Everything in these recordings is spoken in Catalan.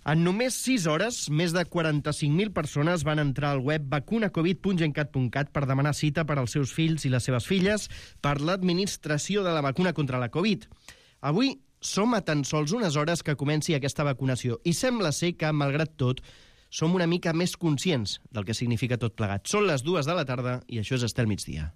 En només 6 hores, més de 45.000 persones van entrar al web vacunacovid.gencat.cat per demanar cita per als seus fills i les seves filles per l'administració de la vacuna contra la Covid. Avui som a tan sols unes hores que comenci aquesta vacunació i sembla ser que, malgrat tot, som una mica més conscients del que significa tot plegat. Són les 2 de la tarda i això és Estel Migdia.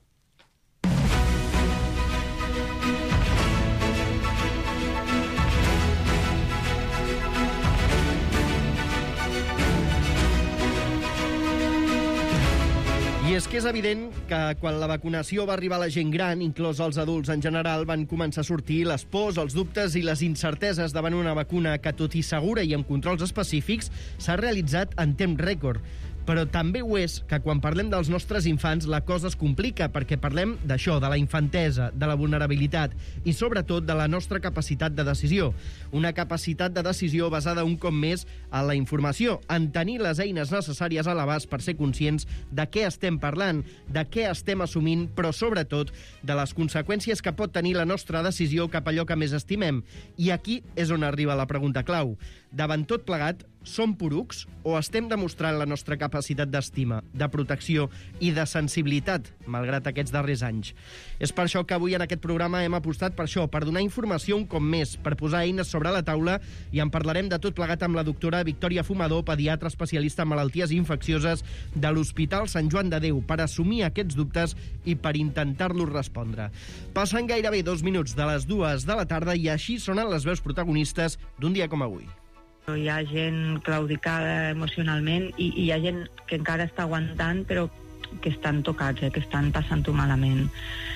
I és que és evident que quan la vacunació va arribar a la gent gran, inclòs els adults en general, van començar a sortir les pors, els dubtes i les incerteses davant una vacuna que, tot i segura i amb controls específics, s'ha realitzat en temps rècord. Però també ho és que quan parlem dels nostres infants la cosa es complica, perquè parlem d'això, de la infantesa, de la vulnerabilitat i sobretot de la nostra capacitat de decisió. Una capacitat de decisió basada un cop més en la informació, en tenir les eines necessàries a l'abast per ser conscients de què estem parlant, de què estem assumint, però sobretot de les conseqüències que pot tenir la nostra decisió cap a allò que més estimem. I aquí és on arriba la pregunta clau. Davant tot plegat, som porucs o estem demostrant la nostra capacitat d'estima, de protecció i de sensibilitat, malgrat aquests darrers anys? És per això que avui en aquest programa hem apostat per això, per donar informació un cop més, per posar eines sobre la taula, i en parlarem de tot plegat amb la doctora Victòria Fumador, pediatra especialista en malalties infeccioses de l'Hospital Sant Joan de Déu, per assumir aquests dubtes i per intentar-los respondre. Passen gairebé 2 minuts de les 2 de la tarda i així sonen les veus protagonistes d'un dia com avui. Hi ha gent claudicada emocionalment i hi ha gent que encara està aguantant però que estan tocats, que estan passant-ho malament.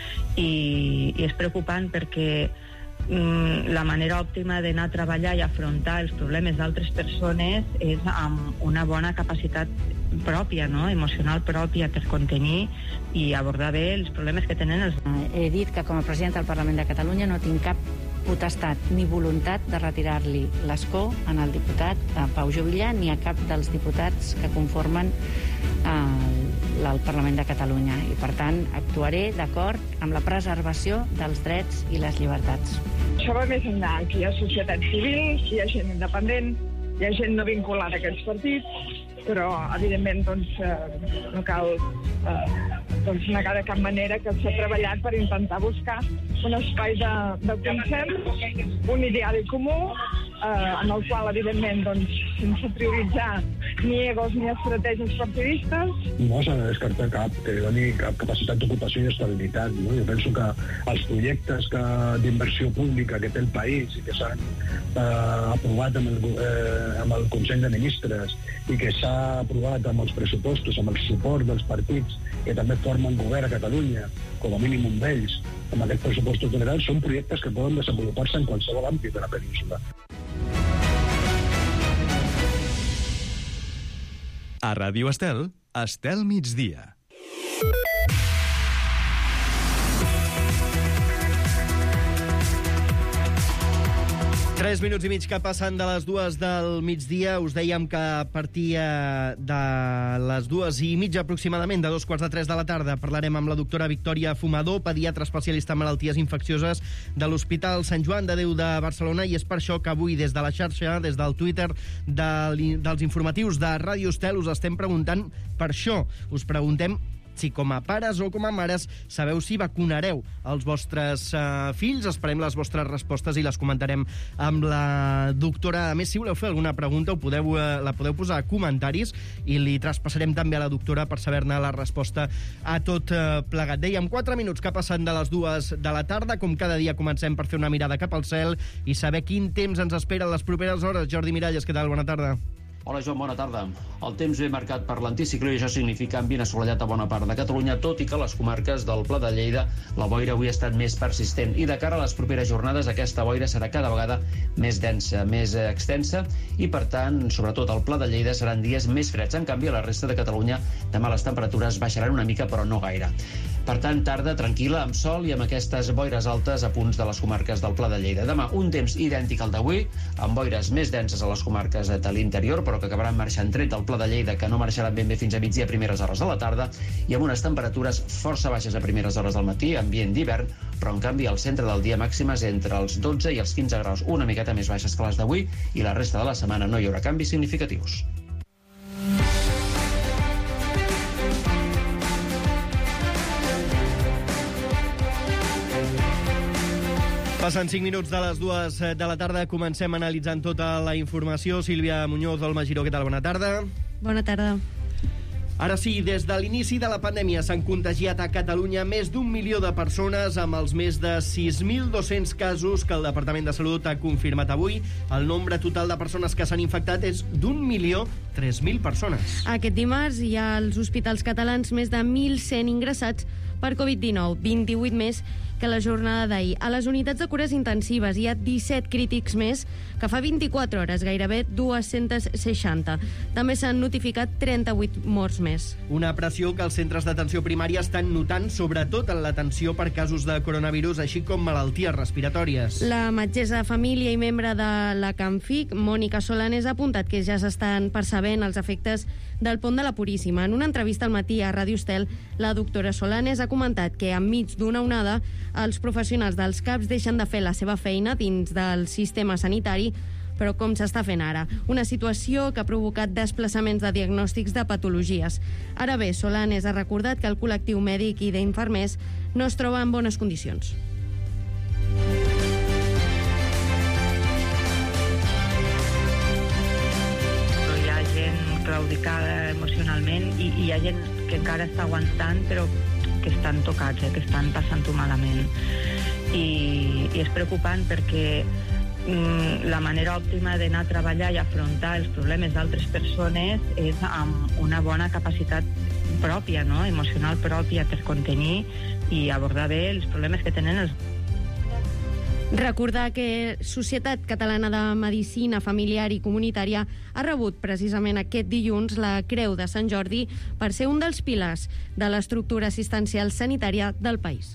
I és preocupant perquè la manera òptima d'anar a treballar i afrontar els problemes d'altres persones és amb una bona capacitat pròpia, no? Emocional pròpia, per contenir i abordar bé els problemes que tenen els... He dit que com a presidenta del Parlament de Catalunya no tinc cap potestat ni voluntat de retirar-li l'escó en el diputat Pau Juvillà ni a cap dels diputats que conformen el Parlament de Catalunya. I, per tant, actuaré d'acord amb la preservació dels drets i les llibertats. Això va més enllà. Aquí hi ha societat civil, hi ha gent independent, hi ha gent no vinculada a aquests partits, però, evidentment, no cal negar de cap manera que s'ha treballat per intentar buscar un espai de consens, un ideal comú, en el qual, evidentment, sense prioritzar ni egos ni estratègies partidistes. No s'ha de descartar cap que doni cap capacitat d'ocupació i estabilitat. No? Jo penso que els projectes d'inversió pública que té el país i que s'han aprovat amb el Consell de Ministres i que s'ha aprovat amb els pressupostos, amb el suport dels partits que també formen govern a Catalunya, com a mínim un d'ells, amb aquests pressupostos generals, són projectes que poden desenvolupar-se en qualsevol àmbit de la península. A Ràdio Estel, Estel Migdia. Tres minuts i mig que passen de les 2 del migdia. Us dèiem que a partir de les 2:30 aproximadament, de 2:45 de la tarda, parlarem amb la doctora Victòria Fumador, pediatra especialista en malalties infeccioses de l'Hospital Sant Joan de Déu de Barcelona, i és per això que avui des de la xarxa, des del Twitter dels informatius de Ràdio Estel, us estem preguntant per això. Us preguntem si com a pares o com a mares sabeu si vacunareu els vostres fills. Esperem les vostres respostes i les comentarem amb la doctora. A més, si voleu fer alguna pregunta la podeu posar a comentaris i li traspassarem també a la doctora per saber-ne la resposta a tot plegat. Dèiem 4 minuts que passen de les 2 de la tarda. Com cada dia comencem per fer una mirada cap al cel i saber quin temps ens espera en les properes hores. Jordi Miralles, què tal? Bona tarda. Hola, Joan, bona tarda. El temps ve marcat per l'anticicló i això significa ambient assolellat a bona part de Catalunya, tot i que a les comarques del Pla de Lleida la boira avui ha estat més persistent. I de cara a les properes jornades aquesta boira serà cada vegada més densa, més extensa i, per tant, sobretot al Pla de Lleida seran dies més freds. En canvi, a la resta de Catalunya demà les temperatures baixaran una mica, però no gaire. Per tant, tarda tranquil·la, amb sol i amb aquestes boires altes a punts de les comarques del Pla de Lleida. Demà, un temps idèntic al d'avui, amb boires més denses a les comarques de l'interior, però que acabaran marxant tret del Pla de Lleida, que no marxaran ben bé fins a migdia a primeres hores de la tarda, i amb unes temperatures força baixes a primeres hores del matí, ambient d'hivern, però en canvi al centre del dia màximes entre els 12 i els 15 graus, una miqueta més baixes que les d'avui, i la resta de la setmana no hi haurà canvis significatius. Passen 5 minuts de les 2 de la tarda. Comencem analitzant tota la informació. Sílvia Muñoz, del Magiró, què tal? Bona tarda. Bona tarda. Ara sí, des de l'inici de la pandèmia s'han contagiat a Catalunya més d'1 milió de persones, amb els més de 6.200 casos que el Departament de Salut ha confirmat avui. El nombre total de persones que s'han infectat és d'1.003.000 persones. Aquest dimarts hi ha als hospitals catalans més de 1.100 ingressats per Covid-19, 28 més que la jornada d'ahir. A les unitats de cures intensives hi ha 17 crítics més que fa 24 hores, gairebé 260. També s'han notificat 38 morts més. Una pressió que els centres d'atenció primària estan notant, sobretot en l'atenció per casos de coronavirus, així com malalties respiratòries. La metgessa de família i membre de la Camfic, Mònica Solanes, ha apuntat que ja s'estan percebent els efectes del pont de la Puríssima. En una entrevista al matí a Ràdio Estel, la doctora Solanes ha comentat que enmig d'una onada els professionals dels CAPs deixen de fer la seva feina dins del sistema sanitari, però com s'està fent ara. Una situació que ha provocat desplaçaments de diagnòstics de patologies. Ara bé, Solanes ha recordat que el col·lectiu mèdic i d'infermers no es troba en bones condicions. Hi ha gent claudicada emocionalment i hi ha gent que encara està aguantant, però que estan tocats, que estan passant-ho malament. I és preocupant perquè la manera òptima d'anar a treballar i afrontar els problemes d'altres persones és amb una bona capacitat pròpia, no? Emocional pròpia, per contenir i abordar bé els problemes que tenen els... Recordar que Societat Catalana de Medicina Familiar i Comunitària ha rebut precisament aquest dilluns la Creu de Sant Jordi per ser un dels pilars de l'estructura assistencial sanitària del país.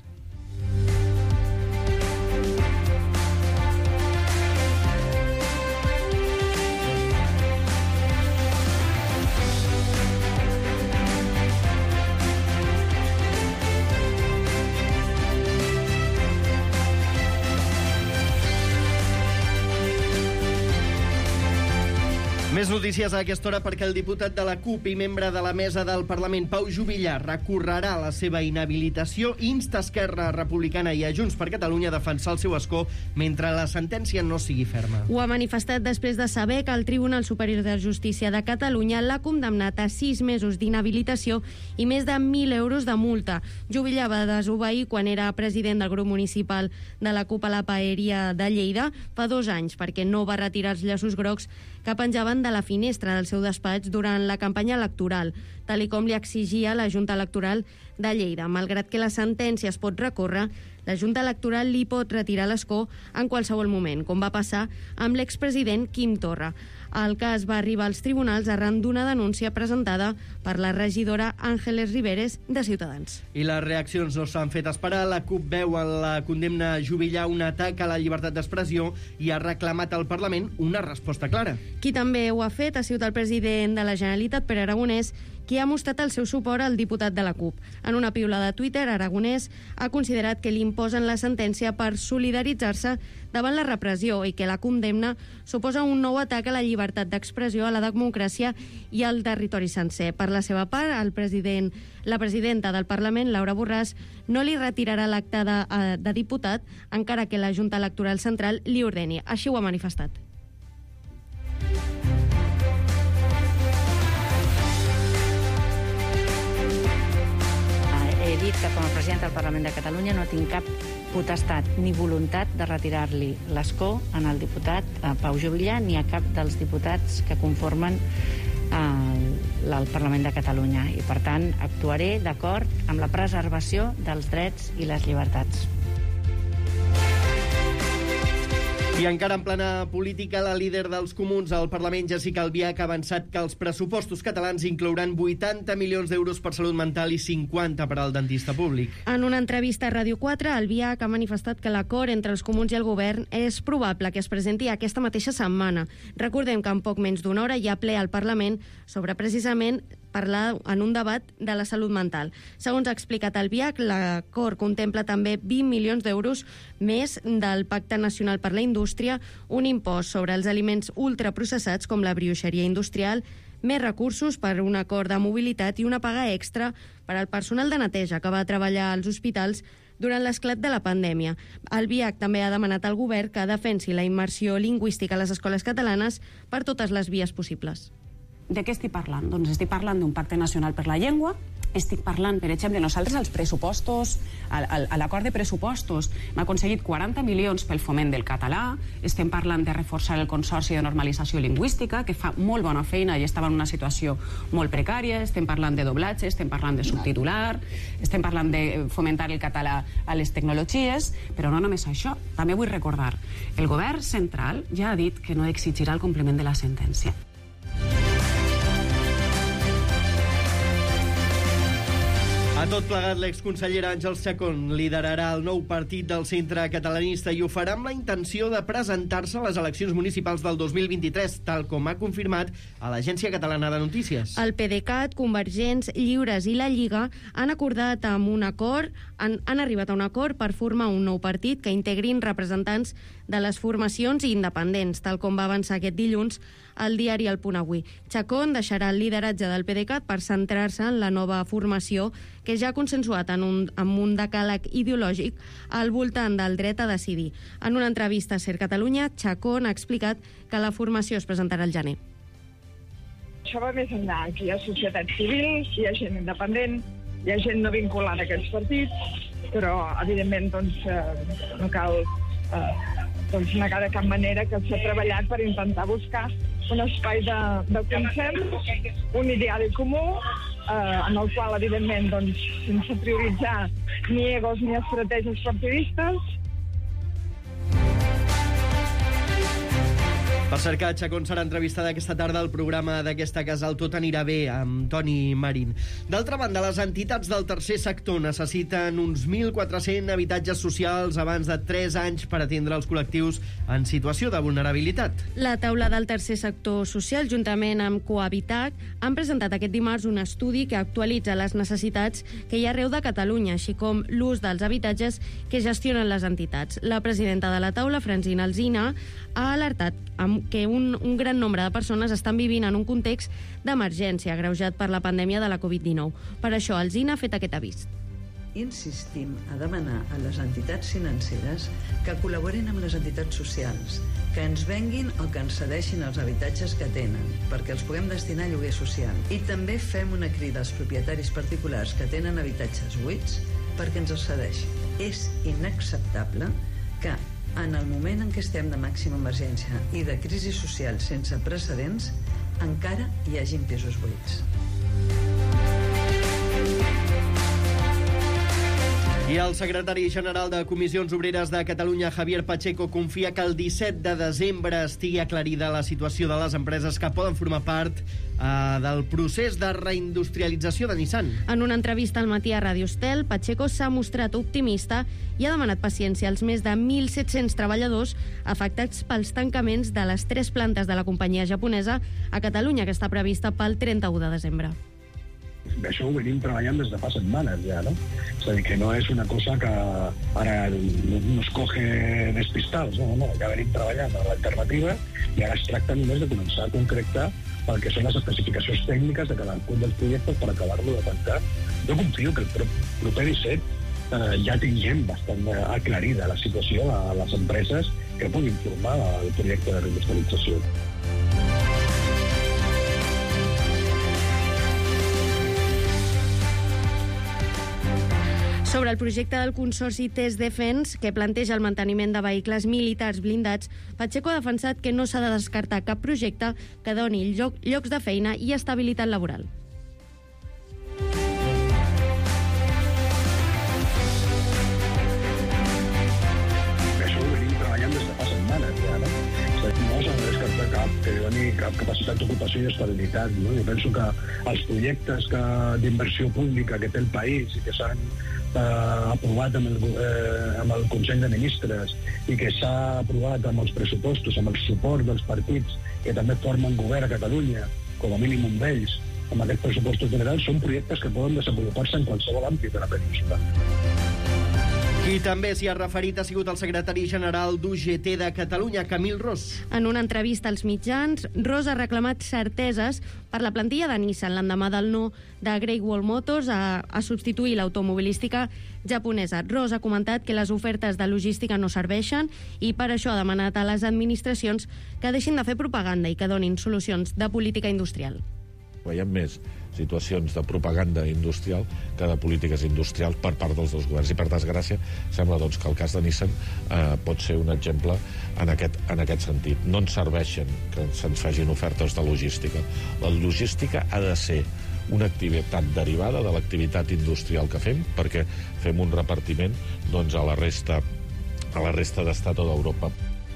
Més notícies a aquesta hora perquè el diputat de la CUP i membre de la mesa del Parlament, Pau Juvillà, recorrerà la seva inhabilitació i insta Esquerra Republicana i a Junts per Catalunya a defensar el seu escó mentre la sentència no sigui ferma. Ho ha manifestat després de saber que el Tribunal Superior de Justícia de Catalunya l'ha condemnat a 6 mesos d'inhabilitació i més de 1.000 euros de multa. Juvillà va desobeir quan era president del grup municipal de la CUP a la Paeria de Lleida fa 2 anys perquè no va retirar els llaços grocs que penjaven de la finestra del seu despatx durant la campanya electoral, tal i com li exigia la Junta Electoral de Lleida. Malgrat que la sentència es pot recórrer, la Junta Electoral li pot retirar l'escó en qualsevol moment, com va passar amb l'expresident Quim Torra. El cas va arribar als tribunals arran d'una denúncia presentada per la regidora Àngeles Riveres de Ciutadans. I les reaccions no s'han fet esperar. La CUP veu en la condemna Juvillà un atac a la llibertat d'expressió i ha reclamat al Parlament una resposta clara. Qui també ho ha fet ha sigut el president de la Generalitat, Pere Aragonès, qui ha mostrat el seu suport al diputat de la CUP. En una piulada a Twitter, Aragonès ha considerat que li imposen la sentència per solidaritzar-se davant la repressió i que la condemna suposa un nou atac a la llibertat d'expressió, a la democràcia i al territori sencer. Per la seva part, la presidenta del Parlament, Laura Borràs, no li retirarà l'acte de diputat, encara que la Junta Electoral Central li ordeni. Així ho ha manifestat. He dit que com a president del Parlament de Catalunya no tinc cap potestat ni voluntat de retirar-li l'escó en el diputat Pau Juvillà ni a cap dels diputats que conformen el Parlament de Catalunya. I, per tant, actuaré d'acord amb la preservació dels drets i les llibertats. I encara en plena política, la líder dels comuns al Parlament, Jessica Albiach, ha avançat que els pressupostos catalans inclouran 80 milions d'euros per salut mental i 50 per al dentista públic. En una entrevista a Ràdio 4, Albiach ha manifestat que l'acord entre els comuns i el govern és probable que es presenti aquesta mateixa setmana. Recordem que en poc menys d'una hora hi ha ple al Parlament sobre precisament parlar en un debat de la salut mental. Segons ha explicat Albiach, l'acord contempla també 20 milions d'euros més del Pacte Nacional per la Indústria, un impost sobre els aliments ultraprocessats com la brioixeria industrial, més recursos per un acord de mobilitat i una paga extra per al personal de neteja que va treballar als hospitals durant l'esclat de la pandèmia. Albiach també ha demanat al govern que defensi la immersió lingüística a les escoles catalanes per totes les vies possibles. De què estic parlant? Doncs estic parlant d'un pacte nacional per la llengua, estic parlant, per exemple, nosaltres als pressupostos, a l'acord de pressupostos, hem aconseguit 40 milions pel foment del català, estem parlant de reforçar el Consorci de Normalització Lingüística, que fa molt bona feina i estava en una situació molt precària, estem parlant de doblatge, estem parlant de subtitular, estem parlant de fomentar el català a les tecnologies, però no només això, també vull recordar, el govern central ja ha dit que no exigirà el compliment de la sentència. A tot plegat, l'exconsellera Àngels Chacón liderarà el nou partit del centre catalanista i ho farà amb la intenció de presentar-se a les eleccions municipals del 2023, tal com ha confirmat a l'Agència Catalana de Notícies. El PDeCAT, Convergents, Lliures i la Lliga han acordat amb un acord, han arribat a un acord per formar un nou partit que integrin representants de les formacions independents, tal com va avançar aquest dilluns al diari El Punt Avui. Chacón deixarà el lideratge del PDeCAT per centrar-se en la nova formació que ja ha consensuat amb un decàleg ideològic al voltant del dret a decidir. En una entrevista a Ser Catalunya, Chacón ha explicat que la formació es presentarà al gener. Això va més enllà. Aquí hi ha societat civil, hi ha gent independent, hi ha gent no vinculada a aquests partits, però, evidentment, no cal negar de cap manera que s'ha treballat per intentar buscar un espai de consens, un ideal comú, en el qual, evidentment, sense prioritzar ni egos ni estratègies partidistes. Per cert que Chacón serà entrevistada aquesta tarda al programa d'aquesta casa El Tot anirà bé, amb Toni Marín. D'altra banda, les entitats del tercer sector necessiten uns 1.400 habitatges socials abans de 3 anys per atendre els col·lectius en situació de vulnerabilitat. La taula del tercer sector social, juntament amb Cohabitac, han presentat aquest dimarts un estudi que actualitza les necessitats que hi ha arreu de Catalunya, així com l'ús dels habitatges que gestionen les entitats. La presidenta de la taula, Francina Alsina, ha alertat que un gran nombre de persones estan vivint en un context d'emergència agreujat per la pandèmia de la Covid-19. Per això, Alsina ha fet aquest avís. Insistim a demanar a les entitats financeres que col·laborin amb les entitats socials, que ens venguin o que ens cedeixin els habitatges que tenen, perquè els puguem destinar a lloguer social. I també fem una crida als propietaris particulars que tenen habitatges buits perquè ens els cedeixin. És inacceptable que en el moment en què estem de màxima emergència i de crisi social sense precedents, encara hi hagin pisos buits. I el secretari general de Comissions Obreres de Catalunya, Javier Pacheco, confia que el 17 de desembre estigui aclarida la situació de les empreses que poden formar part del procés de reindustrialització de Nissan. En una entrevista al matí a Ràdio Estel, Pacheco s'ha mostrat optimista i ha demanat paciència als més de 1.700 treballadors afectats pels tancaments de les 3 plantes de la companyia japonesa a Catalunya, que està prevista pel 31 de desembre. Això ho venim treballant des de fa setmanes ja, no? És a dir, que no és una cosa que ara nos coge despistados, no, ja venim treballant en l'alternativa i ara es tracta només de començar a concretar el que són les especificacions tècniques de cadascun dels projectes per acabar-lo de tancar. Jo confio que el proper 17 ja tinguem bastant aclarida la situació a les empreses que puguin formar el projecte de reindustrialització. Sobre el projecte del Consorci Test Defense, que planteja el manteniment de vehicles militars blindats, Pacheco ha defensat que no s'ha de descartar cap projecte que doni llocs de feina i estabilitat laboral. Això ho venim treballant des de fa setmanes ja, doni capacitat d'ocupació i estabilitat. No? Jo penso que els projectes d'inversió pública que té el país i que s'han aprovat amb el Consell de Ministres i que s'ha aprovat amb els pressupostos, amb el suport dels partits que també formen govern a Catalunya, com a mínim un d'ells, amb aquests pressupostos generals, són projectes que poden desenvolupar-se en qualsevol àmbit de la península. Qui també s'hi ha referit ha sigut el secretari general d'UGT de Catalunya, Camil Ros. En una entrevista als mitjans, Ros ha reclamat certeses per la plantilla de Nissan l'endemà del no de Great Wall Motors a substituir l'automobilística japonesa. Ros ha comentat que les ofertes de logística no serveixen i per això ha demanat a les administracions que deixin de fer propaganda i que donin solucions de política industrial. Veiem més situacions de propaganda industrial que de polítiques industrials per part dels dos governs. I, per desgràcia, sembla doncs, que el cas de Nissan pot ser un exemple en aquest sentit. No ens serveixen que se'ns facin ofertes de logística. La logística ha de ser una activitat derivada de l'activitat industrial que fem, perquè fem un repartiment doncs, a la resta d'Estat o d'Europa.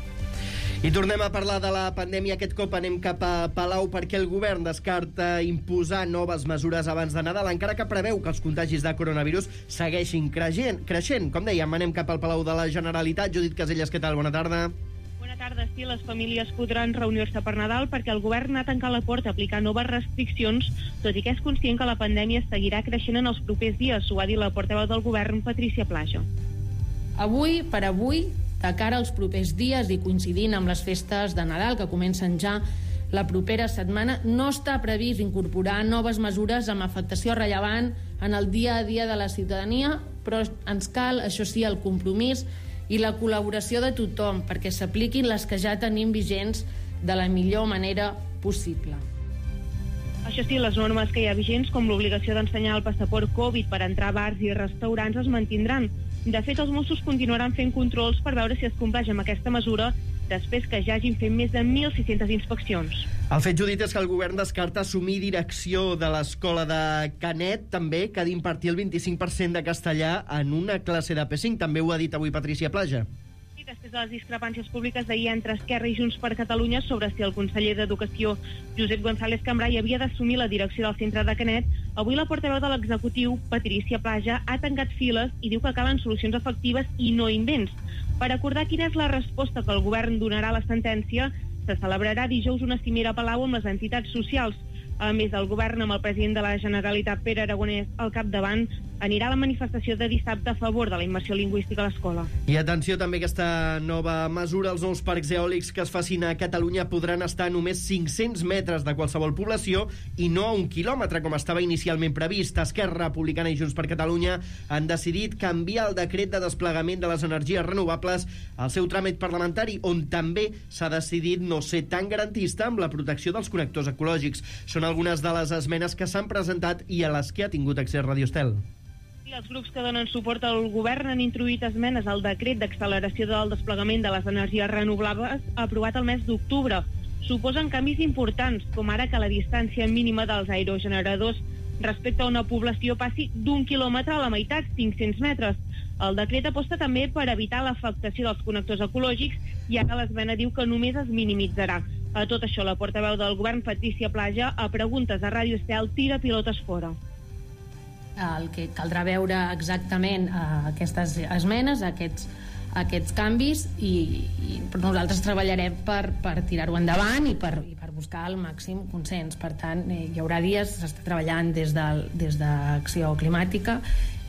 I tornem a parlar de la pandèmia. Aquest cop anem cap a Palau perquè el govern descarta imposar noves mesures abans de Nadal, encara que preveu que els contagis de coronavirus segueixin creixent. Com dèiem, anem cap al Palau de la Generalitat. Judit Casellas, què tal? Bona tarda. Bona tarda. Sí, les famílies podran reunir-se per Nadal perquè el govern ha tancat la porta a aplicar noves restriccions, tot i que és conscient que la pandèmia seguirà creixent en els propers dies. Ho ha dit la portaveu del govern, Patricia Plaja. Avui, de cara als propers dies i coincidint amb les festes de Nadal, que comencen ja la propera setmana, no està previst incorporar noves mesures amb afectació rellevant en el dia a dia de la ciutadania, però ens cal, això sí, el compromís i la col·laboració de tothom perquè s'apliquin les que ja tenim vigents de la millor manera possible. Això sí, les normes que hi ha vigents, com l'obligació d'ensenyar el passaport Covid per entrar a bars i restaurants, es mantindran. De fet, els Mossos continuaran fent controls per veure si es compleix amb aquesta mesura després que ja hagin fet més de 1.600 inspeccions. El fet, Judit, és que el govern descarta assumir direcció de l'escola de Canet, també, que ha d'impartir el 25% de castellà en una classe de P5. També ho ha dit avui Patricia Plaja. Després de les discrepàncies públiques d'ahir entre Esquerra i Junts per Catalunya sobre si el conseller d'Educació, Josep González Cambray, havia d'assumir la direcció del centre de Canet, avui la portaveu de l'executiu, Patricia Plaja, ha tancat files i diu que calen solucions efectives i no invents. Per acordar quina és la resposta que el govern donarà a la sentència, se celebrarà dijous una cimera a Palau amb les entitats socials. A més, el govern, amb el president de la Generalitat, Pere Aragonès, al capdavant, anirà a la manifestació de dissabte a favor de la immersió lingüística a l'escola. I atenció també a aquesta nova mesura. Els nous parcs eòlics que es facin a Catalunya podran estar a només 500 metres de qualsevol població i no a 1 quilòmetre, com estava inicialment previst. Esquerra Republicana i Junts per Catalunya han decidit canviar el decret de desplegament de les energies renovables al seu tràmit parlamentari, on també s'ha decidit no ser tan garantista amb la protecció dels connectors ecològics. Són algunes de les esmenes que s'han presentat i a les que ha tingut accés Radio Estel. I els grups que donen suport al govern han introduït esmenes al decret d'acceleració del desplegament de les energies renovables aprovat el mes d'octubre. Suposen canvis importants, com ara que la distància mínima dels aerogeneradors respecte a una població passi d'1 quilòmetre a la meitat, 500 metres. El decret aposta també per evitar l'afectació dels connectors ecològics, ja que l'esmena diu que només es minimitzarà. A tot això, la portaveu del govern, Patricia Plaja, a preguntes a Ràdio Estel, tira pilotes fora. El que caldrà veure exactament aquestes esmenes, aquests canvis, i nosaltres treballarem per tirar-ho endavant i per buscar el màxim consens. Per tant, hi haurà dies, s'està treballant des d'Acció Climàtica.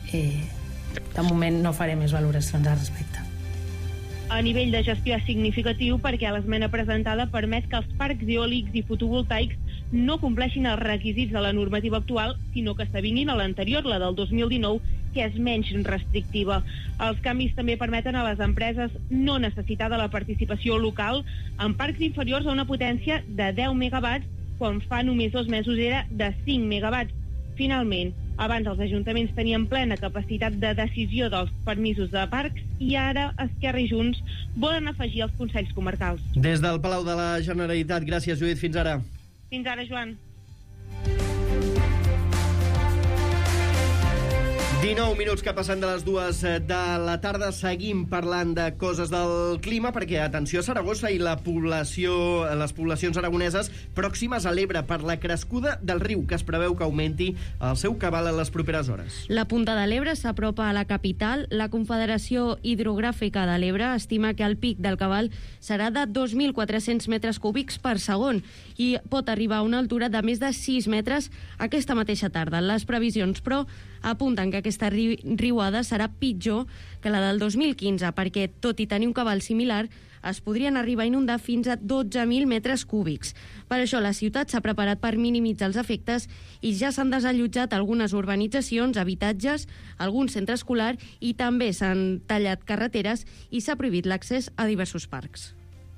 De moment no faré més valoracions al respecte. A nivell de gestió és significatiu perquè l'esmena presentada permet que els parcs eòlics i fotovoltaics no compleixin els requisits de la normativa actual, sinó que s'avinguin a l'anterior, la del 2019, que és menys restrictiva. Els canvis també permeten a les empreses no necessitar de la participació local en parcs inferiors a una potència de 10 megawatts, quan fa només 2 mesos era de 5 megawatts. Finalment, abans els ajuntaments tenien plena capacitat de decisió dels permisos de parcs i ara Esquerra i Junts volen afegir els consells comarcals. Des del Palau de la Generalitat. Gràcies, Judit. Fins ara. Fins ara, Joan. 19 minuts que passen de les 2 de la tarda. Seguim parlant de coses del clima perquè, atenció, a Saragossa i les poblacions aragoneses pròximes a l'Ebre per la crescuda del riu, que es preveu que augmenti el seu cabal en les properes hores. La Punta de l'Ebre s'apropa a la capital. La Confederació Hidrogràfica de l'Ebre estima que el pic del cabal serà de 2.400 metres cúbics per segon i pot arribar a una altura de més de 6 metres aquesta mateixa tarda. Les previsions, però, apunten que aquesta riuada serà pitjor que la del 2015 perquè, tot i tenir un cabal similar, es podrien arribar a inundar fins a 12.000 metres cúbics. Per això la ciutat s'ha preparat per minimitzar els efectes i ja s'han desallotjat algunes urbanitzacions, habitatges, algun centre escolar i també s'han tallat carreteres i s'ha prohibit l'accés a diversos parcs.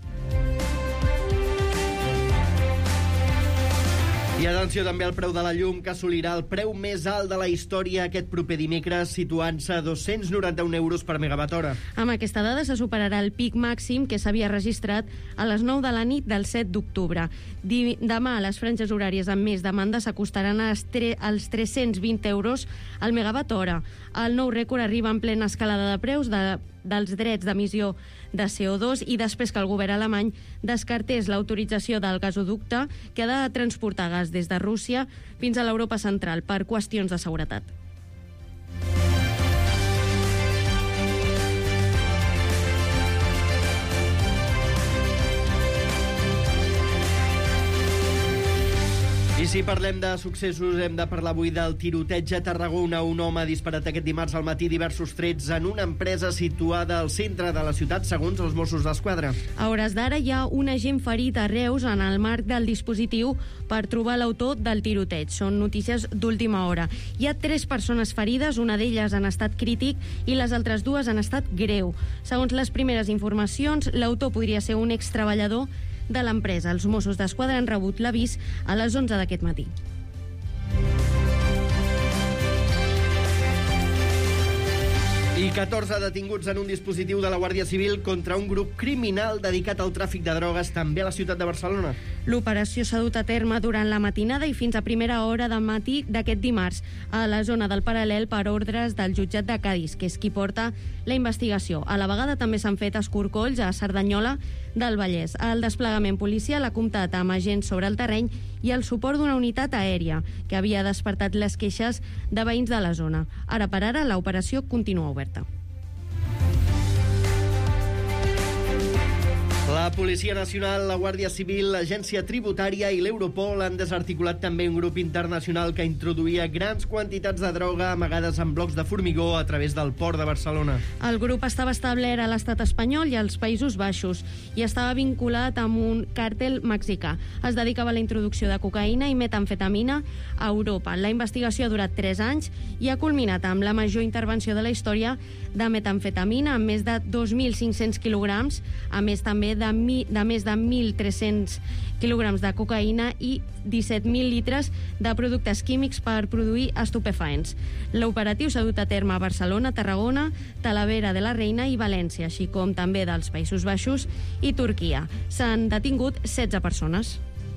I atenció també al preu de la llum, que assolirà el preu més alt de la història aquest proper dimecres, situant-se a 291 euros per megawatt hora. Amb aquesta dada se superarà el pic màxim que s'havia registrat a les 9 de la nit del 7 d'octubre. Demà, les franges horàries amb més demanda s'acostaran als 320 euros al megawatt hora. El nou rècord arriba en plena escalada de preus dels drets d'emissió de CO2 i després que el govern alemany descartés l'autorització del gasoducte que ha de transportar gas des de Rússia fins a l'Europa central per qüestions de seguretat. I si parlem de successos, hem de parlar avui del tiroteig a Tarragona. Un home ha disparat aquest dimarts al matí diversos trets en una empresa situada al centre de la ciutat, segons els Mossos d'Esquadra. A hores d'ara hi ha un agent ferit a Reus en el marc del dispositiu per trobar l'autor del tiroteig. Són notícies d'última hora. Hi ha 3 persones ferides, una d'elles en estat crític i les altres 2 en estat greu. Segons les primeres informacions, l'autor podria ser un extreballador de l'empresa. Els Mossos d'Esquadra han rebut l'avís a les 11 d'aquest matí. I 14 detinguts en un dispositiu de la Guàrdia Civil contra un grup criminal dedicat al tràfic de drogues també a la ciutat de Barcelona. L'operació s'ha dut a terme durant la matinada i fins a primera hora del matí d'aquest dimarts a la zona del Paral·lel per ordres del jutjat de Cadis, que és qui porta la investigació. A la vegada també s'han fet escorcolls a Cerdanyola del Vallès. El desplegament policial ha comptat amb agents sobre el terreny i el suport d'una unitat aèria que havia despertat les queixes de veïns de la zona. Ara per ara, l'operació continua oberta. La Policia Nacional, la Guàrdia Civil, l'Agència Tributària i l'Europol han desarticulat també un grup internacional que introduïa grans quantitats de droga amagades en blocs de formigó a través del port de Barcelona. El grup estava establert a l'estat espanyol i als Països Baixos i estava vinculat amb un càrtel mexicà. Es dedicava a la introducció de cocaïna i metamfetamina a Europa. La investigació ha durat 3 anys i ha culminat amb la major intervenció de la història de metamfetamina, amb més de 2.500 quilograms, a més també de més de 1.300 quilograms de cocaïna i 17.000 litres de productes químics per produir estupefaents. L'operatiu s'ha dut a terme a Barcelona, Tarragona, Talavera de la Reina i València, així com també dels Països Baixos i Turquia. S'han detingut 16 persones.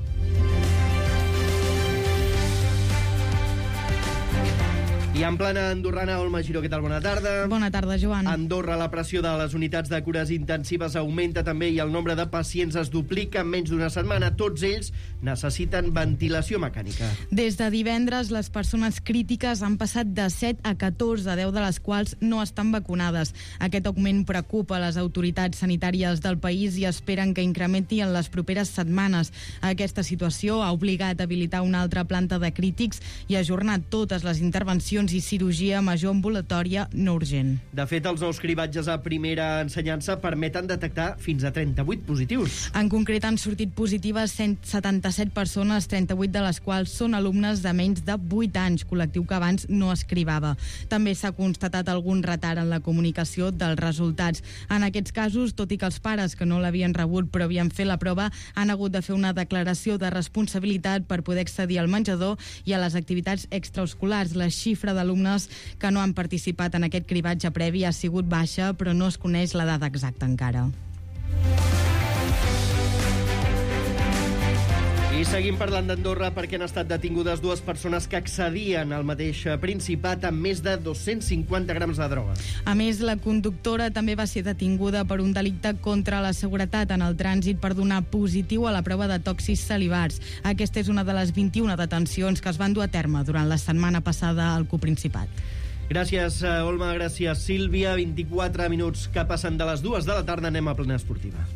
I en plana andorrana, Olma Giró, què tal? Bona tarda. Bona tarda, Joan. A Andorra, la pressió de les unitats de cures intensives augmenta també i el nombre de pacients es duplica en menys d'una setmana. Tots ells necessiten ventilació mecànica. Des de divendres, les persones crítiques han passat de 7 a 14, 10 de les quals no estan vacunades. Aquest augment preocupa les autoritats sanitàries del país i esperen que incrementi en les properes setmanes. Aquesta situació ha obligat a habilitar una altra planta de crítics i ajornar totes les intervencions i cirurgia major ambulatòria no urgent. De fet, els nous cribatges a primera ensenyança permeten detectar fins a 38 positius. En concret, han sortit positives 177 persones, 38 de les quals són alumnes de menys de 8 anys, col·lectiu que abans no es cribava. També s'ha constatat algun retard en la comunicació dels resultats. En aquests casos, tot i que els pares que no l'havien rebut però havien fet la prova han hagut de fer una declaració de responsabilitat per poder accedir al menjador i a les activitats extraescolars. La xifra d'alumnes que no han participat en aquest cribatge previ ha sigut baixa, però no es coneix la dada exacta encara. I seguim parlant d'Andorra perquè han estat detingudes dues persones que accedien al mateix Principat amb més de 250 grams de droga. A més, la conductora també va ser detinguda per un delicte contra la seguretat en el trànsit per donar positiu a la prova de tòxics salivars. Aquesta és una de les 21 detencions que es van dur a terme durant la setmana passada al Coprincipat. Gràcies, Olma, gràcies, Sílvia. 24 minuts que passen de les 2 de la tarda, anem a plena esportiva.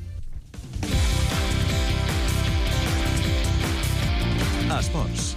Esports.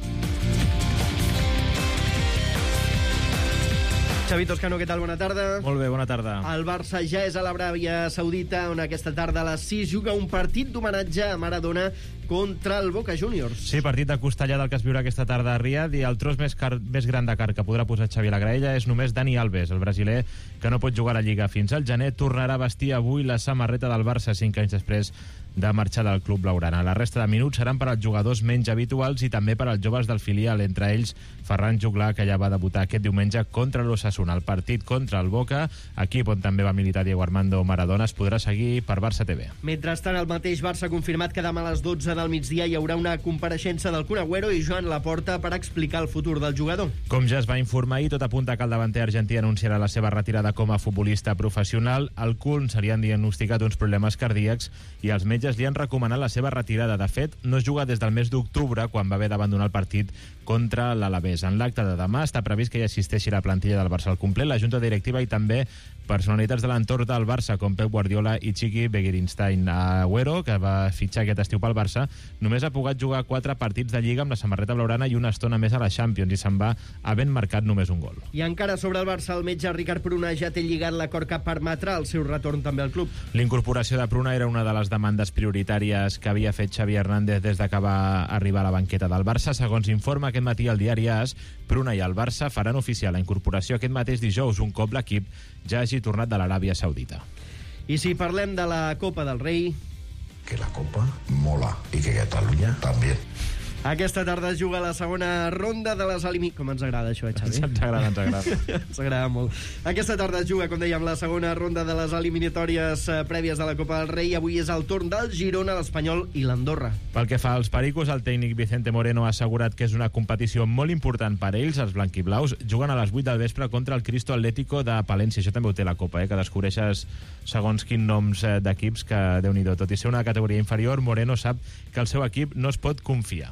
Xavi Toscano, què tal? Bona tarda. Molt bé, bona tarda. El Barça ja és a l'Aràbia Saudita, on aquesta tarda a les 6 juga un partit d'homenatge a Maradona contra el Boca Juniors. Sí, partit de costellada el que es viurà aquesta tarda a Riad, i el tros més gran de carn que podrà posar Xavi a la graella és només Dani Alves, el brasiler que no pot jugar a la Lliga fins al gener. Tornarà a vestir avui la samarreta del Barça 5 anys després de marxar del club blaugrana. La resta de minuts seran per als jugadors menys habituals i també per als joves del filial, entre ells Ferran Juglar, que ja va debutar aquest diumenge contra l'Osasuna. El partit contra el Boca, equip on també va militar Diego Armando Maradona, es podrà seguir per Barça TV. Mentrestant, el mateix Barça ha confirmat que demà a les 12 del migdia hi haurà una compareixença del Kun Agüero i Joan Laporta per explicar el futur del jugador. Com ja es va informar ahir, tot apunta que el davanter argentí anunciarà la seva retirada com a futbolista professional. Al Kun se li han diagnosticat uns problemes cardíacs i els metges li han recomanat la seva retirada. De fet, no es juga des del mes d'octubre, quan va haver d'abandonar el partit contra l'Alavés. En l'acte de demà està previst que hi assisteixi la plantilla del Barça al complet, la junta directiva i també personalitats de l'entorn del Barça, com Pep Guardiola i Chiqui Begiristain. Agüero, que va fitxar aquest estiu pel Barça, només ha pogut jugar 4 partits de Lliga amb la samarreta blaugrana i una estona més a la Champions, i se'n va havent marcat només un gol. I encara sobre el Barça, el metge Ricard Pruna ja té lligat l'acord que permetrà el seu retorn també al club. L'incorporació de Pruna era una de les demandes prioritàries que havia fet Xavi Hernández des que va arribar a la banqueta del Barça. Segons informa aquest matí el diari AS, Pruna i el Barça faran oficial la incorporació aquest mateix dijous, un cop l'equip ja hagi tornat de l'Aràbia Saudita. I si parlem de la Copa del Rei... Que la Copa mola i que Catalunya també. Aquesta tarda es juga la segona ronda de les eliminacions... Com ens agrada això, Xavi? Ens agrada. Ens agrada molt. Aquesta tarda es juga, com dèiem, la segona ronda de les eliminatòries prèvies de la Copa del Rei. Avui és el torn del Girona, l'Espanyol i l'Andorra. Pel que fa als pericos, el tècnic Vicente Moreno ha assegurat que és una competició molt important per ells. Els blanquiblaus juguen a les 8 del vespre contra el Cristo Atlético de Palència. Això també ho té la Copa, que descobreixes segons quins noms d'equips que, Déu-n'hi-do, tot i ser una categoria inferior, Moreno sap que el seu equip no es pot confiar.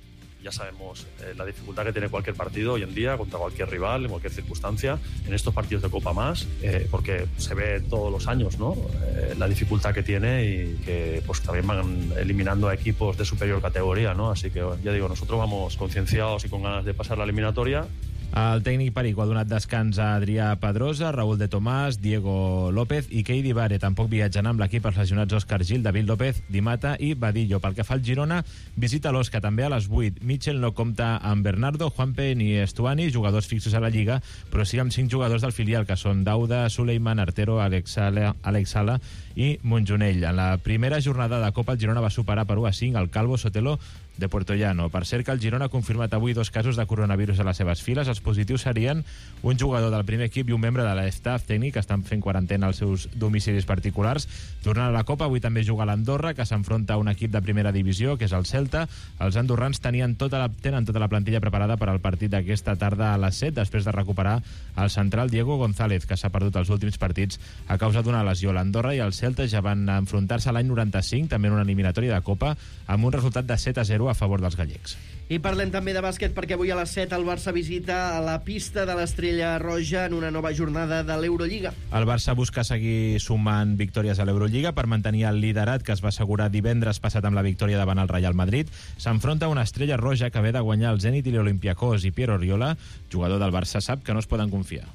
Ya sabemos la dificultad que tiene cualquier partido hoy en día contra cualquier rival, en cualquier circunstancia, en estos partidos de Copa más, porque se ve todos los años, ¿no? La dificultad que tiene y que pues también van eliminando a equipos de superior categoría, ¿no? Así que ya digo, nosotros vamos concienciados y con ganas de pasar la eliminatoria. El tècnic perico ha donat descans a Adrià Pedrosa, Raúl de Tomàs, Diego López i Keidi Bare. Tampoc viatgen amb l'equip els lesionats Òscar Gil, David López, Di Mata i Badillo. Pel que fa al Girona, visita l'Osca també a les 8. Mitchell no compta amb Bernardo, Juanpe ni Estuani, jugadors fixos a la Lliga, però sí amb 5 jugadors del filial, que són Dauda, Suleiman, Artero, Alex Sala i Montjonell. En la primera jornada de Copa, el Girona va superar per 1-5 el Calvo Sotelo de Puerto Llano. Per cert, que el Girona ha confirmat avui 2 casos de coronavirus a les seves files. Els positius serien un jugador del primer equip i un membre de l'estaff tècnic que estan fent quarantena als seus domicilis particulars. Tornant a la Copa, avui també juga l'Andorra, que s'enfronta a un equip de primera divisió, que és el Celta. Els andorrans tenen tota la plantilla preparada per al partit d'aquesta tarda a les 7, després de recuperar el central Diego González, que s'ha perdut els últims partits a causa d'una lesió. L'Andorra i el Celta ja van enfrontar-se l'any 95, també en una eliminatòria de Copa, amb un resultat de 7-0 a favor dels gallecs. I parlem també de bàsquet perquè avui a les 7 el Barça visita a la pista de l'Estrella Roja en una nova jornada de l'Eurolliga. El Barça busca seguir sumant victòries a l'Eurolliga per mantenir el liderat que es va assegurar divendres passat amb la victòria davant el Real Madrid. S'enfronta a una Estrella Roja que ve de guanyar el Zenit i l'Olympiacos, i Piero Oriola, jugador del Barça, sap que no es poden confiar.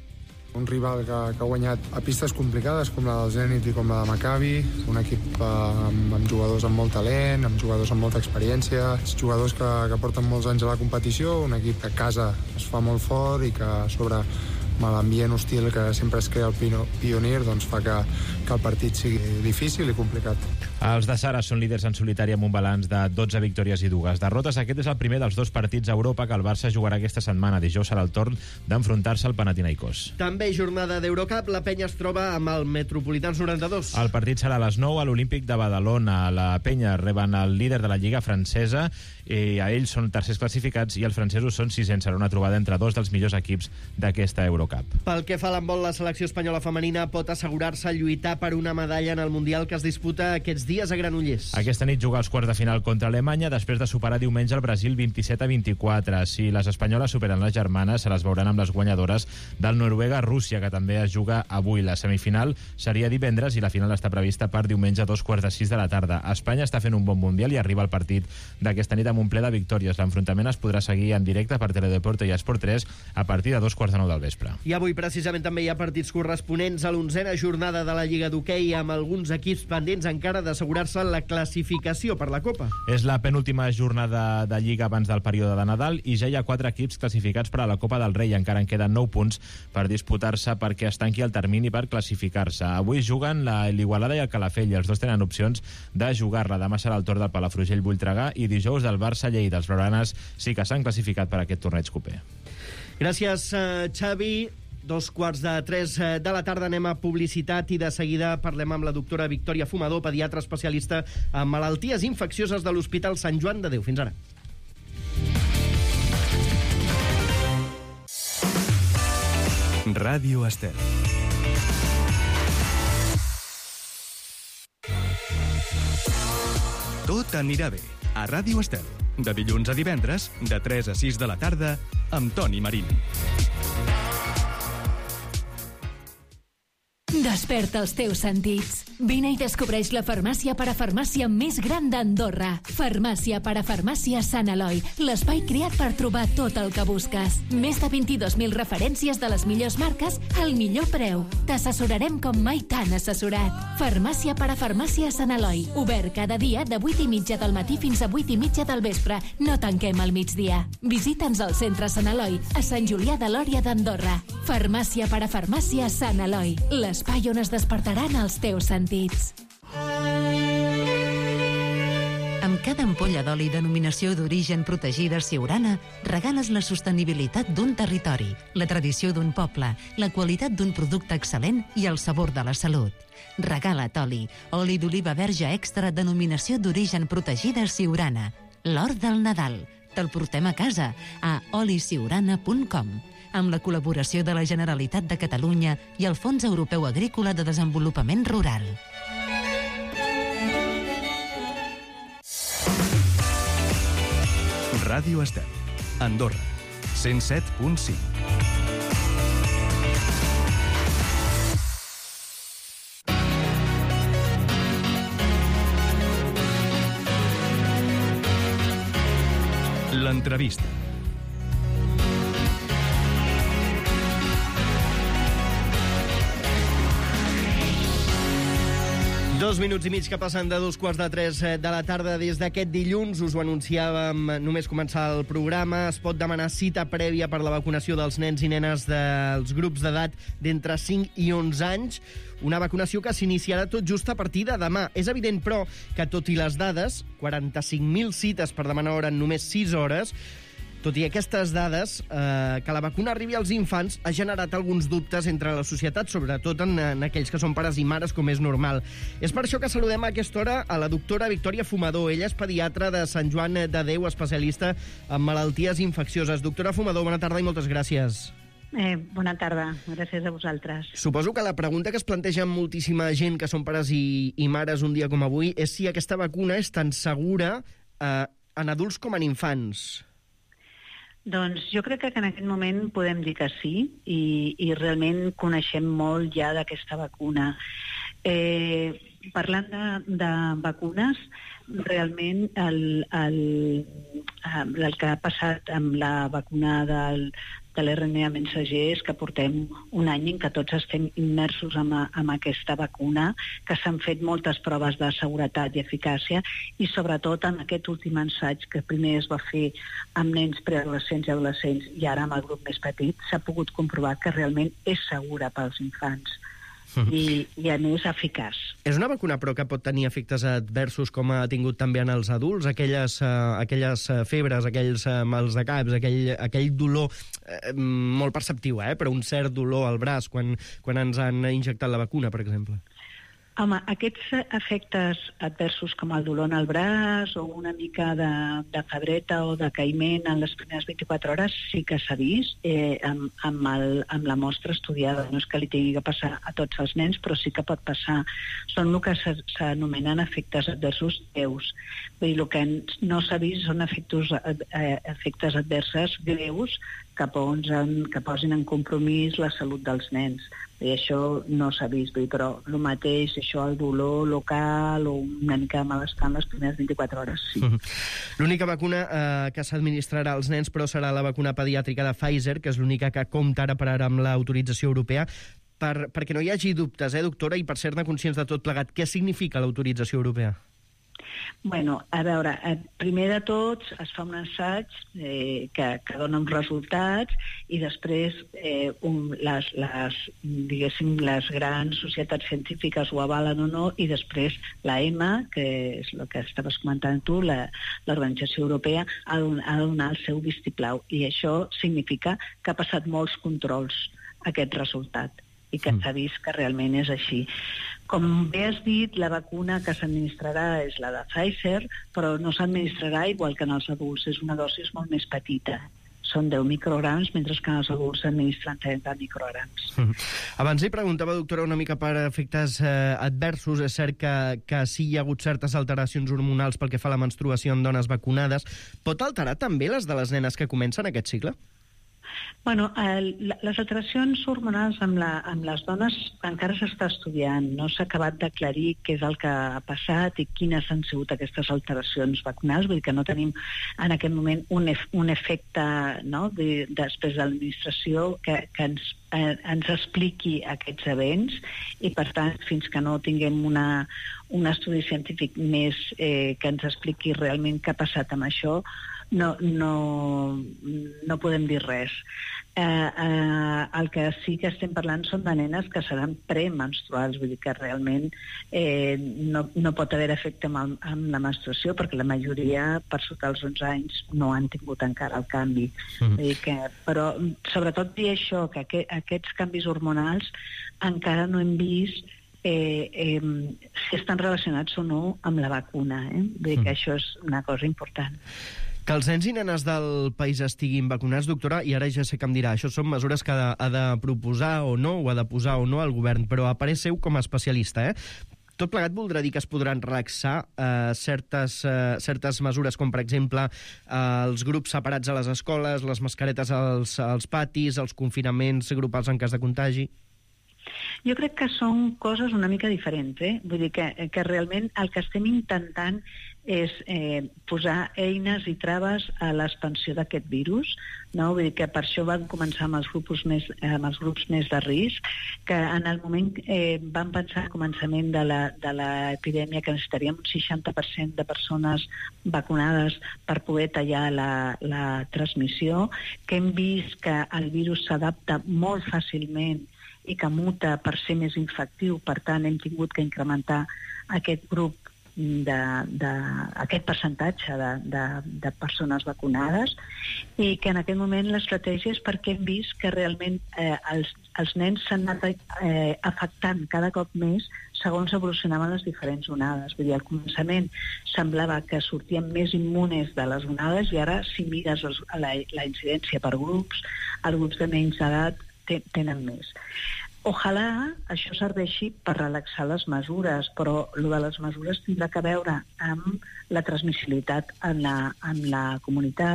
Un rival que ha guanyat a pistes complicades com la del Zenit i com la de Maccabi, un equip amb jugadors amb molt talent, amb jugadors amb molta experiència, jugadors que porten molts anys a la competició, un equip que a casa es fa molt fort i que a sobre l'ambient hostil que sempre es crea el Pioneer doncs fa que el partit sigui difícil i complicat. Els de Sara són líders en solitari amb un balanç de 12 victòries i 2 derrotes. Aquest és el primer dels 2 partits a Europa que el Barça jugarà aquesta setmana. Dijous serà el torn d'enfrontar-se al Panathinaikos. També jornada d'Eurocup, la penya es troba amb el Metropolitans 92. El partit serà a les 9 a l'Olímpic de Badalona. La penya reben el líder de la Lliga francesa i a ells són tercers classificats i els francesos són 600. Serà una trobada entre 2 dels millors equips d'aquesta Eurocup. Pel que fa a l'handbol, la selecció espanyola femenina pot assegurar-se lluitar per una medalla en el Mundial que es disputa aquests dies a Granollers. Aquesta nit juga als quarts de final contra Alemanya després de superar diumenge el Brasil 27-24. Si les espanyoles superen les germanes, se les veuran amb les guanyadores del Noruega-Rússia, que també es juga avui. La semifinal seria divendres i la final està prevista per diumenge a 2:45 de la tarda. Espanya està fent un bon Mundial i arriba al partit d'aquesta nit amb un ple de victòries. L'enfrontament es podrà seguir en directe per Teledeporte i Esport 3 a partir de 2:45 del vespre. I avui precisament també hi ha partits corresponents a l'11a jornada de la Lliga d'Hoquei amb alguns equips pendents encara d'assegurar-se la classificació per la Copa. És la penúltima jornada de Lliga abans del període de Nadal i ja hi ha 4 equips classificats per a la Copa del Rei. Encara en queden 9 punts per disputar-se perquè es tanqui el termini per classificar-se. Avui juguen l'Igualada i el Calafell i els dos tenen opcions de jugar-la. Demà serà el torn del Palafrugell-Voltregà i dijous del Barça-Lleida. Els blaugranes sí que s'han classificat per aquest torneig coper. Gràcies, Xavi. 2:45 de la tarda anem a publicitat i de seguida parlem amb la doctora Victòria Fumador, pediatra especialista en malalties infeccioses de l'Hospital Sant Joan de Déu. Fins ara. Ràdio Estel. Tot anirà bé a Ràdio Estel. De dilluns a divendres, de 3 a 6 de la tarda, amb Toni Marín. Desperta els teus sentits. Vine i descobreix la farmàcia parafarmàcia més gran d'Andorra. Farmàcia parafarmàcia Sant Eloi, l'espai creat per trobar tot el que busques. Més de 22.000 referències de les millors marques al millor preu. T'assessorarem com mai t'han assessorat. Farmàcia parafarmàcia Sant Eloi, obert cada dia de 8:30 del matí fins a 8:30 del vespre. No tanquem al migdia. Visita'ns al centre Sant Eloi, a Sant Julià de Lòria d'Andorra. Farmàcia parafarmàcia Sant Eloi, l'espai on es despertaran els teus sentits. Amb cada ampolla d'oli denominació d'origen protegida Siurana, regales la sostenibilitat d'un territori, la tradició d'un poble, la qualitat d'un producte excel·lent i el sabor de la salut. Regala't oli d'oliva verge extra denominació d'origen protegida Siurana. L'or del Nadal. Te'l portem a casa a olisiurana.com. amb la col·laboració de la Generalitat de Catalunya i el Fons Europeu Agrícola de Desenvolupament Rural. Ràdio Estel, Andorra, 107.5. L'entrevista. Dos minuts i mig que passen de 2:45 de la tarda. Des d'aquest dilluns, us ho anunciàvem només començar el programa, es pot demanar cita prèvia per la vacunació dels nens i nenes dels grups d'edat d'entre 5 i 11 anys. Una vacunació que s'iniciarà tot just a partir de demà. És evident, però, que tot i les dades, 45.000 cites per demanar hora en només 6 hores, tot i aquestes dades, que la vacuna arribi als infants ha generat alguns dubtes entre la societat, sobretot en aquells que són pares i mares, com és normal. És per això que saludem a aquesta hora a la doctora Victòria Fumador. Ella és pediatra de Sant Joan de Déu, especialista en malalties infeccioses. Doctora Fumador, bona tarda i moltes gràcies. Bona tarda, gràcies a vosaltres. Suposo que la pregunta que es planteja moltíssima gent que són pares i mares un dia com avui és si aquesta vacuna és tan segura en adults com en infants. Doncs jo crec que en aquest moment podem dir que sí i realment coneixem molt ja d'aquesta vacuna. Parlant de vacunes, realment el que ha passat amb la vacuna de l'RNA mensager és que portem un any en què tots estem immersos amb aquesta vacuna, que s'han fet moltes proves de seguretat i eficàcia, i sobretot en aquest últim assaig que primer es va fer amb nens preadolescents i adolescents i ara amb el grup més petit, s'ha pogut comprovar que realment és segura pels infants. I a més eficaç. És una vacuna però que pot tenir efectes adversos com ha tingut també en els adults, aquelles febres, aquells mals de caps, aquell dolor molt perceptiu, però un cert dolor al braç quan ens han injectat la vacuna, per exemple? Home, aquests efectes adversos com el dolor en el braç o una mica de febreta o de caïment en les primeres 24 hores sí que s'ha vist amb la mostra estudiada. No és que li tingui que passar a tots els nens, però sí que pot passar. Són el que s'anomenen efectes adversos lleus. Vull dir, el que no s'ha vist són efectes adversos greus que posin en compromís la salut dels nens. I això no s'ha vist, però el mateix, això, el dolor local o una mica de malestar en les primeres 24 hores, sí. L'única vacuna que s'administrarà als nens, però serà la vacuna pediàtrica de Pfizer, que és l'única que compta ara per ara amb l'autorització europea. Perquè no hi hagi dubtes, doctora, i per ser-ne conscients de tot plegat, què significa l'autorització europea? Bueno, a veure, primer de tot es fa un assaig que dona uns resultats i després les grans societats científiques ho avalen o no, i després la EMA, que és el que estaves comentant tu, l'Organització Europea, ha de donar el seu vistiplau. I això significa que ha passat molts controls aquest resultat i que s'ha vist que realment és així. Com bé has dit, la vacuna que s'administrarà és la de Pfizer, però no s'administrarà igual que en els adults. És una dosis molt més petita. Són 10 micrograms, mentre que en els adults s'administren 30 micrograms. Abans li preguntava, doctora, una mica per efectes adversos. És cert que sí hi ha hagut certes alteracions hormonals pel que fa a la menstruació en dones vacunades. Pot alterar també les de les nenes que comencen aquest cicle? Bueno, les alteracions hormonals amb les dones encara s'està estudiant. No s'ha acabat d'aclarir què és el que ha passat i quines han sigut aquestes alteracions vacunals. Vull dir que no tenim en aquest moment un efecte, no, després de l'administració que ens expliqui aquests events, i per tant, fins que no tinguem un estudi científic més que ens expliqui realment què ha passat amb això, no podem dir res. El que sí que estem parlant són de nenes que seran premenstruals, vull dir que realment no pot haver efecte amb la menstruació, perquè la majoria per sota dels 11 anys no han tingut encara el canvi. Però sobretot dir això, que aquests canvis hormonals encara no hem vist si estan relacionats o no amb la vacuna. Vull dir que això és una cosa important. Que els nens i nenes del país estiguin vacunats, doctora, i ara ja sé que em dirà, això són mesures que ha de proposar o no, o ha de posar o no el govern, però a parer seu com a especialista, tot plegat voldrà dir que es podran relaxar certes mesures, com per exemple els grups separats a les escoles, les mascaretes als patis, els confinaments grupals en cas de contagi? Jo crec que són coses una mica diferents. Vull dir que realment el que estem intentant és posar eines i traves a l'expansió d'aquest virus, no? Vull dir que per això van començar amb els grups més de risc, que en el moment van pensar al començament de l'epidèmia que necessitaríem un 60% de persones vacunades per poder tallar la transmissió, que hem vist que el virus s'adapta molt fàcilment i que muta per ser més infectiu, per tant hem tingut que incrementar aquest grup aquest percentatge de persones vacunades, i que en aquest moment l'estratègia és perquè hem vist que realment els nens s'han anat afectant cada cop més segons evolucionaven les diferents onades. Vull dir, al començament semblava que sortíem més immunes de les onades, i ara, si mires la incidència per grups, els grups de menys edat tenen més. Ojalà això serveixi per relaxar les mesures, però el de les mesures tindrà que veure amb la transmissibilitat en la comunitat,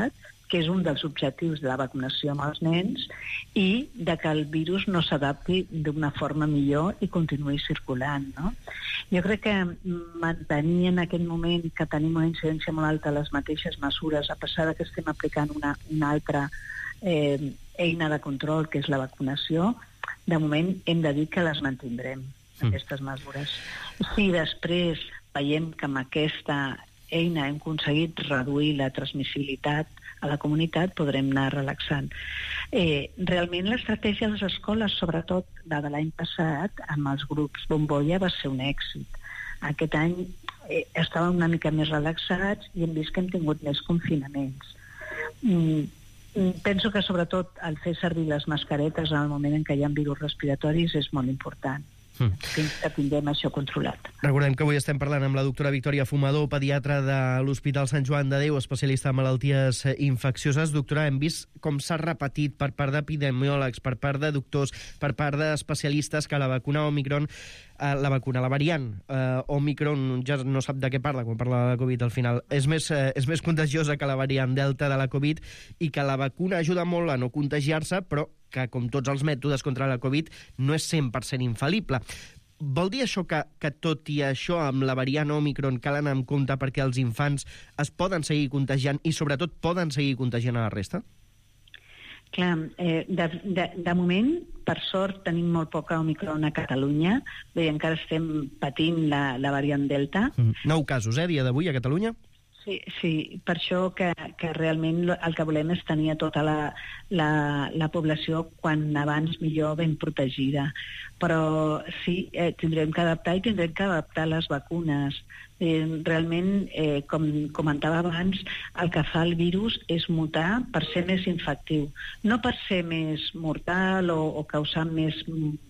que és un dels objectius de la vacunació amb els nens, i de que el virus no s'adapti d'una forma millor i continuï circulant, no? Jo crec que mantenir en aquest moment que tenim una incidència molt alta les mateixes mesures, a pesar que estem aplicant una altra eina de control, que és la vacunació, de moment hem de dir que les mantindrem, aquestes mesures. Si després veiem que amb aquesta eina hem aconseguit reduir la transmissibilitat a la comunitat, podrem anar relaxant. Realment l'estratègia de les escoles, sobretot la de l'any passat, amb els grups bombolla, va ser un èxit. Aquest any estàvem una mica més relaxats i hem vist que hem tingut més confinaments. Penso que sobretot el fer servir les mascaretes en el moment en què hi ha virus respiratoris és molt important. Fins que tinguem això controlat. Recordem que avui estem parlant amb la doctora Victòria Fumador, pediatra de l'Hospital Sant Joan de Déu, especialista en malalties infeccioses. Doctora, hem vist com s'ha repetit per part d'epidemiòlegs, per part de doctors, per part d'especialistes, que la vacuna Omicron, la variant Omicron, ja no sap de què parla quan parla de la Covid al final, és més contagiosa que la variant Delta de la Covid, i que la vacuna ajuda molt a no contagiar-se, però que, com tots els mètodes contra la Covid, no és 100% infal·lible. Vol dir això que tot i això, amb la variant Omicron, cal anar en compte perquè els infants es poden seguir contagiant i, sobretot, poden seguir contagiant a la resta? Clar, de moment, per sort, tenim molt poca Omicron a Catalunya. Bé, encara estem patint la variant Delta. 9 casos, dia d'avui, a Catalunya? Sí, per això que realment el que volem és tenir tota la població quan abans millor ben protegida. Però sí, tindrem que adaptar i tindrem que adaptar les vacunes. Realment, com comentava abans, el que fa el virus és mutar per ser més infectiu. No per ser més mortal o causar més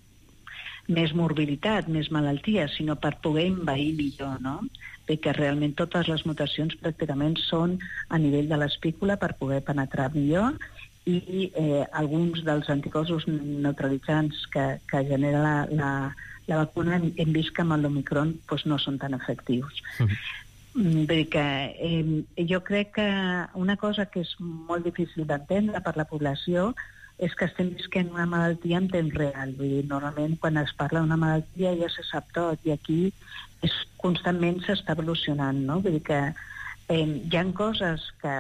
morbilitat, més malaltia, sinó per poder envair millor, no? Que realment totes les mutacions pràcticament són a nivell de l'espícula per poder penetrar millor, i alguns dels anticossos neutralitzants que genera la vacuna hem vist que amb l'Omicron no són tan efectius. Vull dir que jo crec que una cosa que és molt difícil d'entendre per la població és que estem visquent una malaltia en temps real. Vull dir, normalment quan es parla d'una malaltia ja se sap tot, i aquí constantment s'està evolucionant, no? Vull dir que hi ha coses que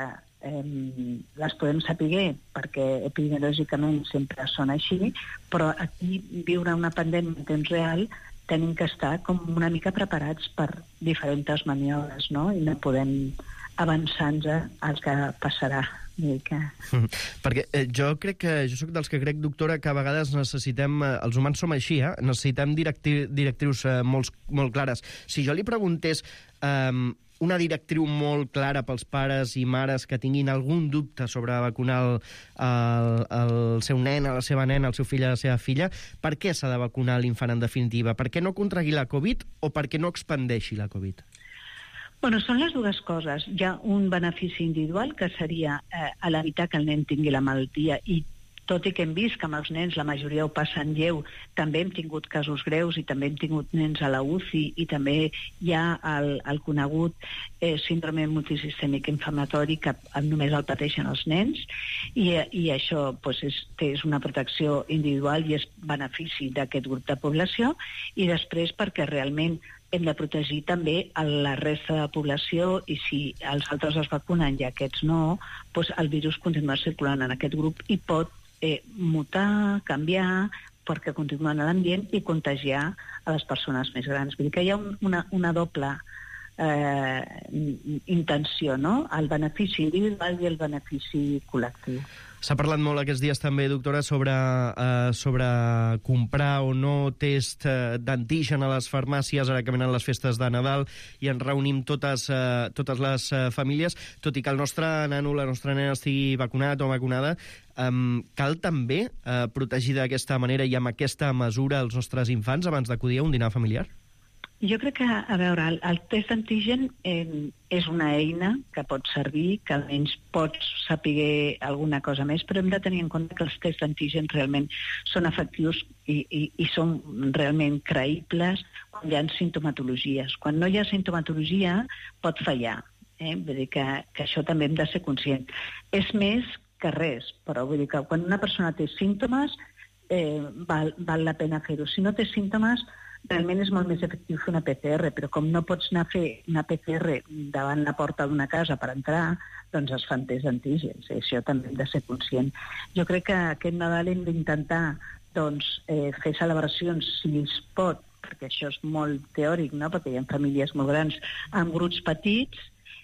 les podem saber perquè epidemiològicament sempre són així, però aquí viure una pandèmia en temps real tenim que estar com una mica preparats per diferents maniobres, no? I no podem avançar-nos al que passarà. Perquè jo soc dels que crec, doctora, que a vegades necessitem, els humans som així, necessitem directrius molt clares. Si jo li preguntés una directriu molt clara pels pares i mares que tinguin algun dubte sobre vacunar el seu nen, la seva nena, el seu fill, la seva filla, per què s'ha de vacunar l'infant en definitiva? Per què no contragui la Covid o per què no expandeixi la Covid? Bueno, són les dues coses. Hi ha un benefici individual, que seria a l'evitar que el nen tingui la malaltia, i tot i que hem vist que amb els nens la majoria ho passen lleu, també hem tingut casos greus i també hem tingut nens a la UCI, i també hi ha el conegut síndrome multisistèmic inflamatori, que només el pateixen els nens, i això és una protecció individual i és benefici d'aquest grup de població, i després perquè realment hem de protegir també la resta de la població, i si els altres es vacunen i aquests no, el virus continua circulant en aquest grup i pot mutar, canviar, perquè continua en l'ambient i contagiar a les persones més grans. Vull dir que hi ha una doble intenció, no? El benefici individual i el benefici col·lectiu. S'ha parlat molt aquests dies també, doctora, sobre comprar o no test d'antigen a les farmàcies, ara que venen les festes de Nadal i ens reunim totes les famílies, tot i que el nostre nano, la nostra nena estigui vacunat o vacunada, cal també protegir d'aquesta manera i amb aquesta mesura els nostres infants abans d'acudir a un dinar familiar? Jo crec que, a veure, el test d'antigen és una eina que pot servir, que almenys pots saber alguna cosa més, però hem de tenir en compte que els tests d'antigen realment són efectius i són realment creïbles quan hi ha simptomatologies. Quan no hi ha simptomatologia pot fallar. Vull dir que això també hem de ser conscients. És més que res, però vull dir que quan una persona té símptomes val la pena fer-ho. Si no té símptomes, realment és molt més efectiu fer una PCR, però com no pots anar a fer una PCR davant la porta d'una casa per entrar, doncs es fan tests d'antígens. Això també hem de ser conscient. Jo crec que aquest Nadal hem d'intentar fer celebracions, si es pot, perquè això és molt teòric, no? Perquè hi ha famílies molt grans, en grups petits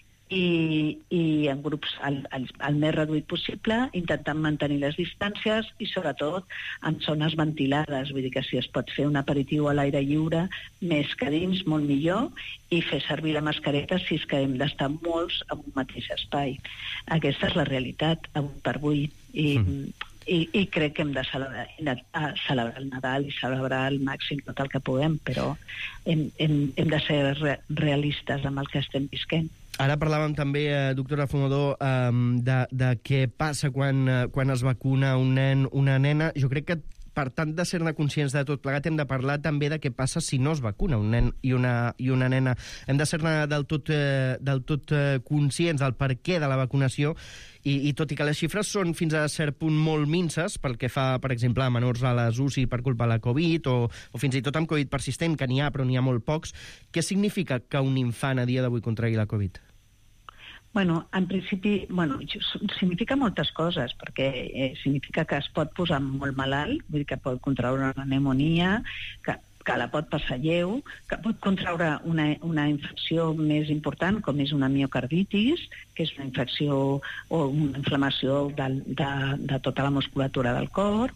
i en grups el més reduït possible, intentant mantenir les distàncies i sobretot en zones ventilades. Vull dir que si es pot fer un aperitiu a l'aire lliure, més que dins, molt millor, i fer servir la mascareta si és que hem d'estar molts en un mateix espai. Aquesta és la realitat, avui per avui. I crec que hem de celebrar el Nadal i celebrar al màxim tot el que puguem, però hem de ser realistes amb el que estem visquent. Ara parlàvem també, doctora Fumador, de què passa quan es vacuna un nen, una nena. Jo crec que per tant de ser-ne conscients de tot plegat, hem de parlar també de què passa si no es vacuna un nen i una nena. Hem de ser-ne del tot conscients del per què de la vacunació i tot i que les xifres són fins a cert punt molt minces pel que fa, per exemple, a menors a les UCI per culpa de la Covid o fins i tot amb Covid persistent, que n'hi ha però n'hi ha molt pocs, què significa que un infant a dia d'avui contragui la Covid? En principi, significa moltes coses, perquè significa que es pot posar molt malalt, vull dir que pot contraure una pneumonia, que la pot passar lleu, que pot contraure una infecció més important, com és una miocarditis, que és una infecció o una inflamació de tota la musculatura del cor,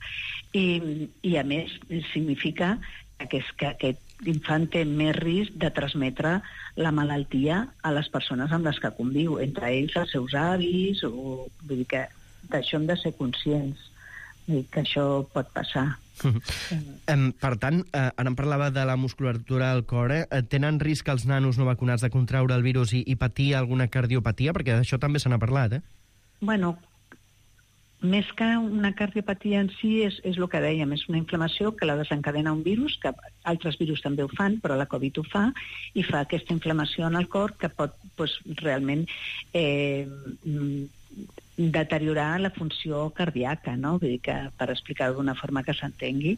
i a més significa que aquest l'infant té més risc de transmetre la malaltia a les persones amb les que conviu, entre ells els seus avis, vull dir que d'això hem de ser conscients, vull dir que això pot passar. Per tant, ara em parlava de la musculatura del cor, tenen risc els nanos no vacunats de contraure el virus i patir alguna cardiopatia? Perquè d'això també se n'ha parlat, Més que una cardiopatia en si, és el que dèiem, és una inflamació que la desencadena un virus, que altres virus també ho fan, però la Covid ho fa, i fa aquesta inflamació en el cor que pot realment deteriorar la funció cardíaca, no? Vull dir que, per explicar-ho d'una forma que s'entengui,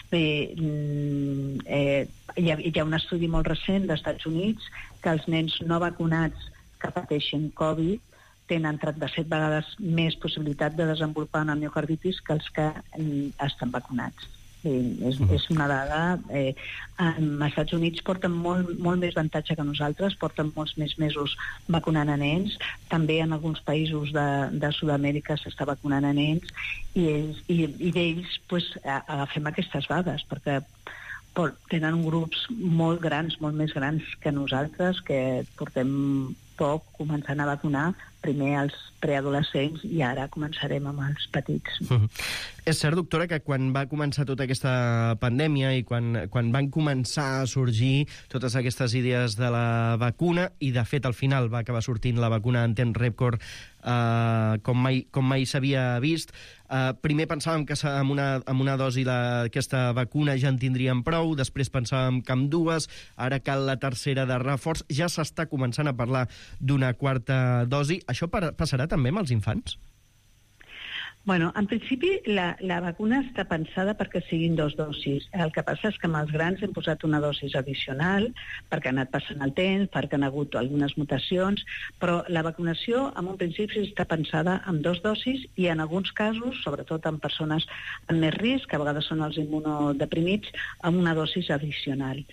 hi ha un estudi molt recent dels Estats Units que els nens no vacunats que pateixen Covid tenen 37 vegades més possibilitat de desenvolupar una miocarditis que els que estan vacunats. És una dada... als Estats Units porten molt més avantatge que nosaltres, porten molts més mesos vacunant a nens, també en alguns països de Sud-amèrica s'està vacunant a nens, i d'ells agafem aquestes dades, perquè tenen grups molt grans, molt més grans que nosaltres, que portem poc començant a vacunar, primer els preadolescents i ara començarem amb els petits. És cert, doctora, que quan va començar tota aquesta pandèmia i quan van començar a sorgir totes aquestes idees de la vacuna, i de fet al final va acabar sortint la vacuna en temps rècord com mai s'havia vist, primer pensàvem que amb una dosi d'aquesta vacuna ja en tindríem prou, després pensàvem que amb dues, ara cal la tercera de reforç, ja s'està començant a parlar d'una quarta dosi. Això passarà també amb els infants? En principi la vacuna està pensada perquè siguin 2 dosis. El que passa és que amb els grans hem posat una dosis addicional perquè ha anat passant el temps, perquè han hagut algunes mutacions, però la vacunació en un principi està pensada amb 2 dosis i en alguns casos, sobretot en persones amb més risc, que a vegades són els immunodeprimits, amb una dosis addicional.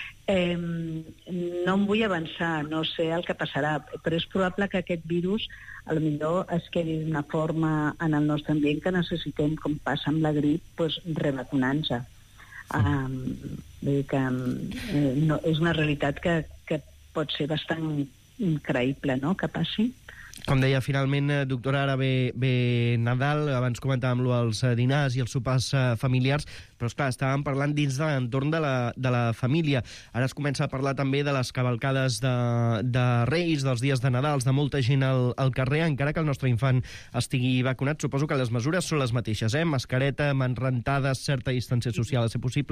No em vull avançar, no sé el que passarà, però és probable que aquest virus potser es quedi d'una forma en el nostre ambient que necessitem, com passa amb la grip, revacunant-se. Vull dir que és una realitat que pot ser bastant creïble, no?, que passi. Com deia, finalment, doctora, ara ve Nadal, abans comentàvem els dinars i els sopars familiars, però esclar, estàvem parlant dins de l'entorn de la família. Ara es comença a parlar també de les cavalcades de Reis, dels dies de Nadal, de molta gent al carrer, encara que el nostre infant estigui vacunat. Suposo que les mesures són les mateixes, mascareta, mans rentades, certa distància social, a ser possible?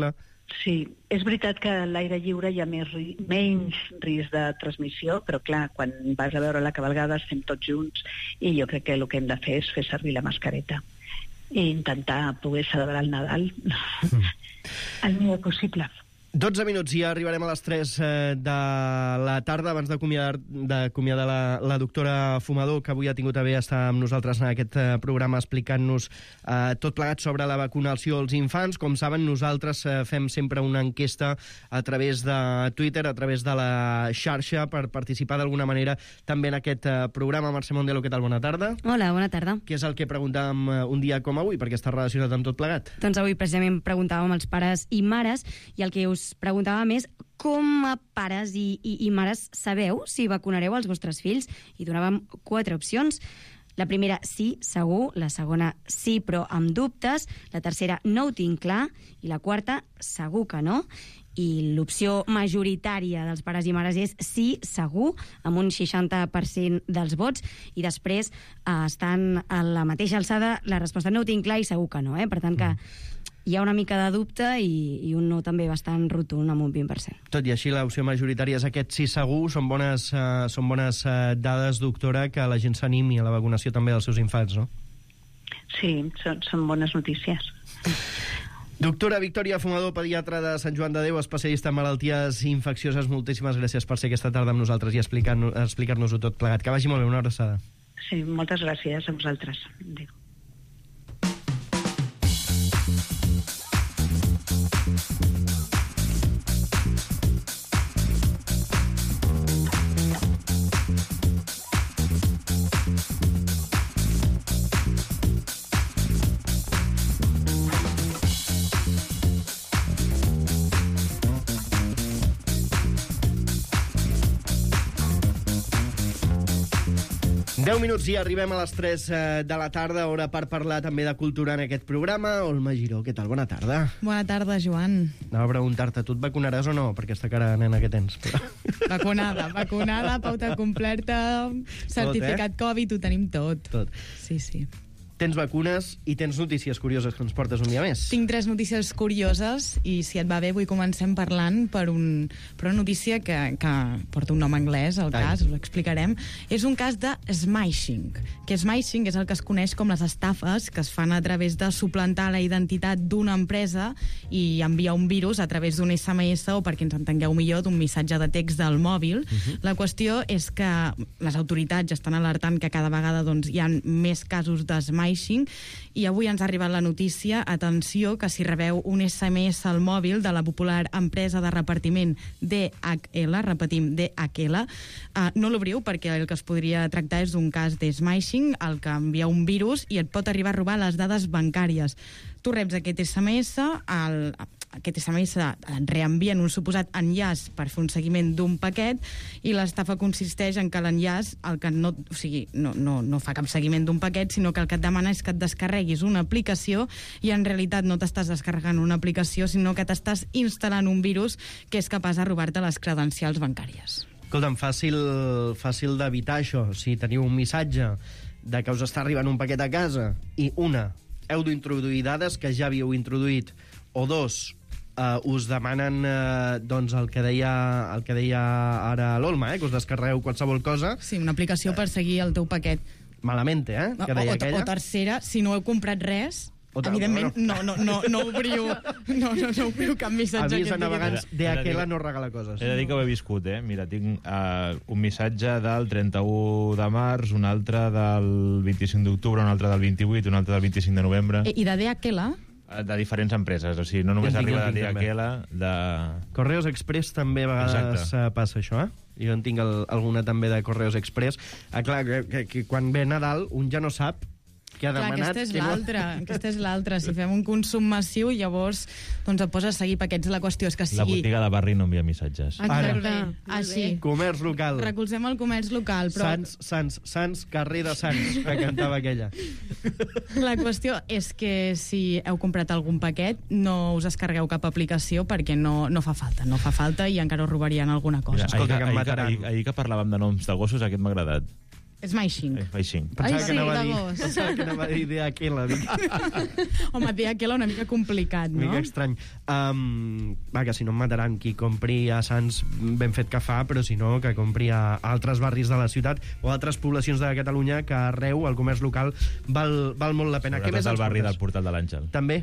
Sí, és veritat que a l'aire lliure hi ha menys risc de transmissió, però clar, quan vas a veure la cavalgada estem tots junts i jo crec que el que hem de fer és fer servir la mascareta i intentar poder celebrar el Nadal el millor possible. 12 minuts i ja arribarem a les 3 de la tarda. Abans d'acomiadar la doctora Fumador, que avui ha tingut a bé estar amb nosaltres en aquest programa explicant-nos tot plegat sobre la vacunació als infants. Com saben, nosaltres fem sempre una enquesta a través de Twitter, a través de la xarxa, per participar d'alguna manera també en aquest programa. Mercè Mondelo, què tal? Bona tarda. Hola, bona tarda. Què és el que preguntàvem un dia com avui, perquè està relacionat amb tot plegat? Doncs avui precisament preguntàvem als pares i mares, i el que us preguntàvem és com a pares i mares sabeu si vacunareu els vostres fills, i donàvem 4 opcions. La primera, sí, segur. La segona, sí, però amb dubtes. La tercera, no ho tinc clar. I la quarta, segur que no. I l'opció majoritària dels pares i mares és sí, segur, amb un 60% dels vots, i després estan a la mateixa alçada la resposta no ho tinc clar i segur que no. Per tant que hi ha una mica de dubte i un no també bastant rotund, amb un 20%. Tot i així, l'opció majoritària és aquest sí segur. Són bones dades, doctora, que la gent s'animi a la vacunació també dels seus infants, no? Sí, són bones notícies. Doctora Victòria Fumador, pediatra de Sant Joan de Déu, especialista en malalties infeccioses, moltíssimes gràcies per ser aquesta tarda amb nosaltres i explicar-nos-ho tot plegat. Que vagi molt bé, una abraçada. Sí, moltes gràcies a vosaltres. Adéu. Minuts i arribem a les 3 de la tarda, hora per parlar també de cultura en aquest programa. Olma Giró, què tal? Bona tarda. Bona tarda, Joan. Anava a preguntar-te, tu et vacunaràs o no? Per aquesta cara nena que tens. Però... Vacunada, pauta completa, certificat Covid, ho tenim tot. Sí, sí. Tens vacunes i tens notícies curioses que ens portes un dia més. Tinc 3 notícies curioses i, si et va bé, avui comencem parlant per una notícia que porta un nom anglès, el cas, ho explicarem. És un cas de smishing. Que smishing és el que es coneix com les estafes que es fan a través de suplantar la identitat d'una empresa i enviar un virus a través d'un SMS o, perquè ens entengueu millor, d'un missatge de text del mòbil. La qüestió és que les autoritats estan alertant que cada vegada hi ha més casos de smishing, i avui ens ha arribat la notícia, atenció, que si rebeu un SMS al mòbil de la popular empresa de repartiment DHL, repetim, DHL, no l'obriu, perquè el que es podria tractar és d'un cas de smishing, el que envia un virus i et pot arribar a robar les dades bancàries. Tu reps aquest SMS, aquest SMS et reenvien un suposat enllaç per fer un seguiment d'un paquet, i l'estafa consisteix en que l'enllaç no fa cap seguiment d'un paquet, sinó que el que et demana és que et descarreguis una aplicació, i en realitat no t'estàs descarregant una aplicació, sinó que t'estàs instal·lant un virus que és capaç de robar-te les credencials bancàries. Escolta'm, fàcil d'evitar això. Si teniu un missatge de que us està arribant un paquet a casa i heu d'introduir dades que ja havíeu introduït, o 2, us demanen el que deia ara l'Olma, que us descarregueu qualsevol cosa. Sí, una aplicació per seguir el teu paquet. Malamente, que deia aquella. O tercera, si no heu comprat res, evidentment no obriu cap missatge. Avís a navegants, DHL no regala coses. He de dir que ho he viscut, Mira, tinc un missatge del 31 de març, un altre del 25 d'octubre, un altre del 28, un altre del 25 de novembre. I de DHL? De diferents empreses, o sigui, no només arriba de DHL, de... Correos Express també a vegades passa això, Jo en tinc alguna també de Correos Express. Clar, que quan ve Nadal un ja no sap que ha demanat... Aquesta és l'altra. Si fem un consum massiu, llavors et poses a seguir paquets. La qüestió és que sigui... La botiga de barri no envia missatges. Exacte. Així. Comerç local. Recolzem el comerç local, però... Sants, carrer de Sants, que cantava aquella. La qüestió és que si heu comprat algun paquet, no us descarregueu cap aplicació, perquè no fa falta. No fa falta i encara us robarien alguna cosa. Mira, ahir que parlàvem de noms de gossos, aquest m'ha agradat. És Maixing. Pensava que anava a dir d'Aquela. Home, d'Aquela una mica complicat, no? Una mica estrany. Va, que si no em mataran qui compri a Sants, ben fet que fa, però si no, que compri a altres barris de la ciutat o altres poblacions de Catalunya, que arreu el comerç local val molt la pena. Sobretot el barri del Portal de l'Àngel. També.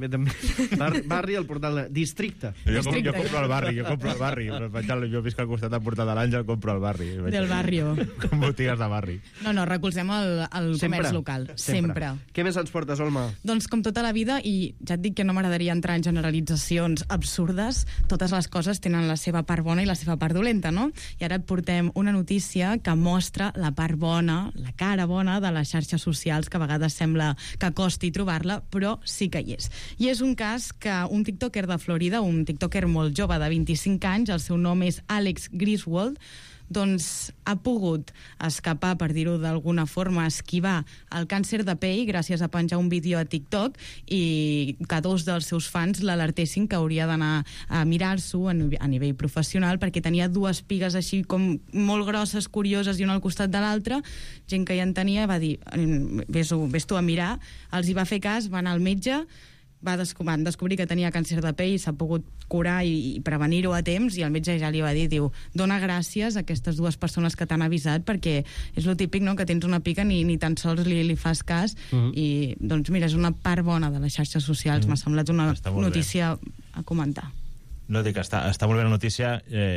Barri del Portal de... Districte. Jo compro al barri. Jo visc al costat del Portal de l'Àngel, compro al barri. Del barrio. Com botigues de barri. No, recolzem el comerç local. Sempre. Què més ens portes, Olma? Doncs com tota la vida, i ja et dic que no m'agradaria entrar en generalitzacions absurdes, totes les coses tenen la seva part bona i la seva part dolenta, no? I ara et portem una notícia que mostra la part bona, la cara bona de les xarxes socials, que a vegades sembla que costi trobar-la, però sí que hi és. I és un cas que un tiktoker de Florida, un tiktoker molt jove de 25 anys, el seu nom és Alex Griswold, doncs ha pogut escapar, per dir-ho d'alguna forma, esquivar el càncer de pell gràcies a penjar un vídeo a TikTok i que dos dels seus fans l'alertessin que hauria d'anar a mirar-s'ho a nivell professional perquè tenia dues pigues així com molt grosses, curioses i una al costat de l'altra. Gent que ja en tenia va dir, vés tu a mirar, els hi va fer cas, va anar al metge, van descobrir que tenia càncer de pell i s'ha pogut curar i prevenir-ho a temps, i el metge ja li va dir, diu, dona gràcies a aquestes dues persones que t'han avisat, perquè és lo típic, no?, que tens una pica ni tan sols li fas cas, i doncs mira, és una part bona de les xarxes socials, m'ha semblat una notícia a comentar. No, dic, està molt bé la notícia.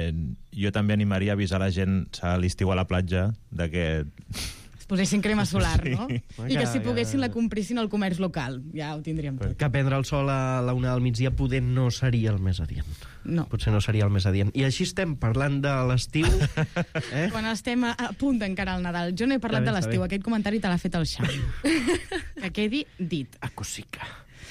Jo també animaria a avisar la gent a l'estiu a la platja de que posessin crema solar, no? I que si poguessin la comprissin al comerç local. Ja ho tindríem tot. Que prendre el sol a la una del migdia poder no seria el més adient. No. Potser no seria el més adient. I així estem parlant de l'estiu. Quan estem a punt d'encarar el Nadal. Jo no he parlat de l'estiu. Aquest comentari te l'ha fet el Xavi. Que quedi dit. A cosica.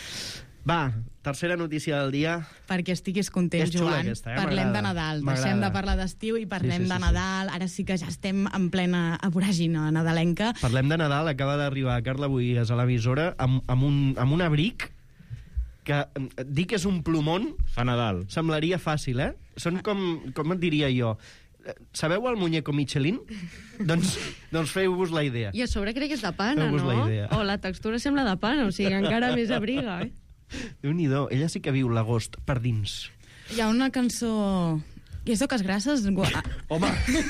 Va, tercera notícia del dia. Perquè estiguis content, Joan. Aquesta, parlem de Nadal. Deixem de parlar d'estiu i parlem de Nadal. Ara sí que ja estem en plena voràgina nadalenca. Parlem de Nadal. Acaba d'arribar Carla Buïgas a l'emissora amb un abric que dir que és un plomón... Fa Nadal. Semblaria fàcil, eh? Són com et diria jo... Sabeu el muñeco Michelin? Doncs feu-vos la idea. I a sobre crec que és de pana, no? O la textura sembla de pana, o sigui, encara més abriga, eh? Déu-n'hi-do, ella sí que viu l'agost per dins. Hi ha una cançó... I és Oques Grasses? Home!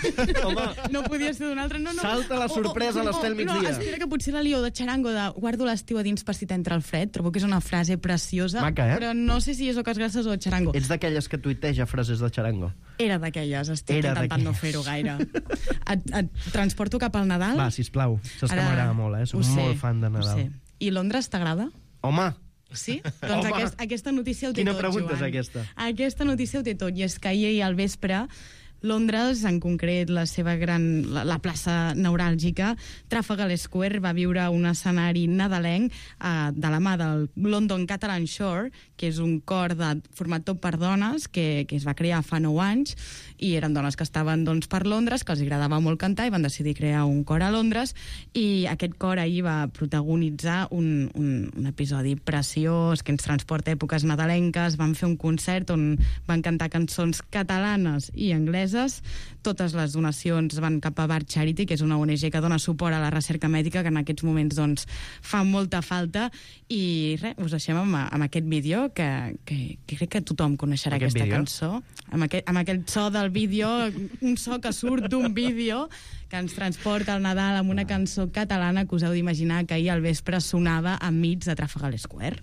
No podia ser d'una altra. No. Salta la sorpresa a l'Estel migdia. No, espera, que potser la lió de Charango de guardo l'estiu a dins per si t'entra el fred. Trobo que és una frase preciosa. Maca, eh? Però no sé si és Oques Grasses o Charango. Ets d'aquelles que tuiteja frases de Charango? Era d'aquelles, estic intentant no fer-ho gaire. Et transporto cap al Nadal? Va, sisplau. Saps que m'agrada molt, eh? Soc molt fan de Nadal. I Londres t'agrada? Home! Sí? Doncs aquesta notícia ho té tot, Joan. Quina pregunta és aquesta? Aquesta notícia ho té tot, i és que ahir al vespre Londres, en concret la plaça neuràlgica, Trafalgar Square, va viure un escenari nadalenc de la mà del London Catalan Shore, que és un cor format tot per dones, que es va crear fa 9 anys, i eren dones que estaven per Londres, que els agradava molt cantar, i van decidir crear un cor a Londres, i aquest cor ahir va protagonitzar un episodi preciós que ens transporta a èpoques nadalenques. Van fer un concert on van cantar cançons catalanes i angleses. Totes les donacions van cap a Bard Charity, que és una ONG que dona suport a la recerca mèdica, que en aquests moments fa molta falta. I res, us deixem amb aquest vídeo que crec que tothom coneixerà aquesta cançó. Amb aquest so del vídeo, un so que surt d'un vídeo que ens transporta al Nadal amb una cançó catalana que us heu d'imaginar que ahir al vespre sonava enmig de Trafalgar Square.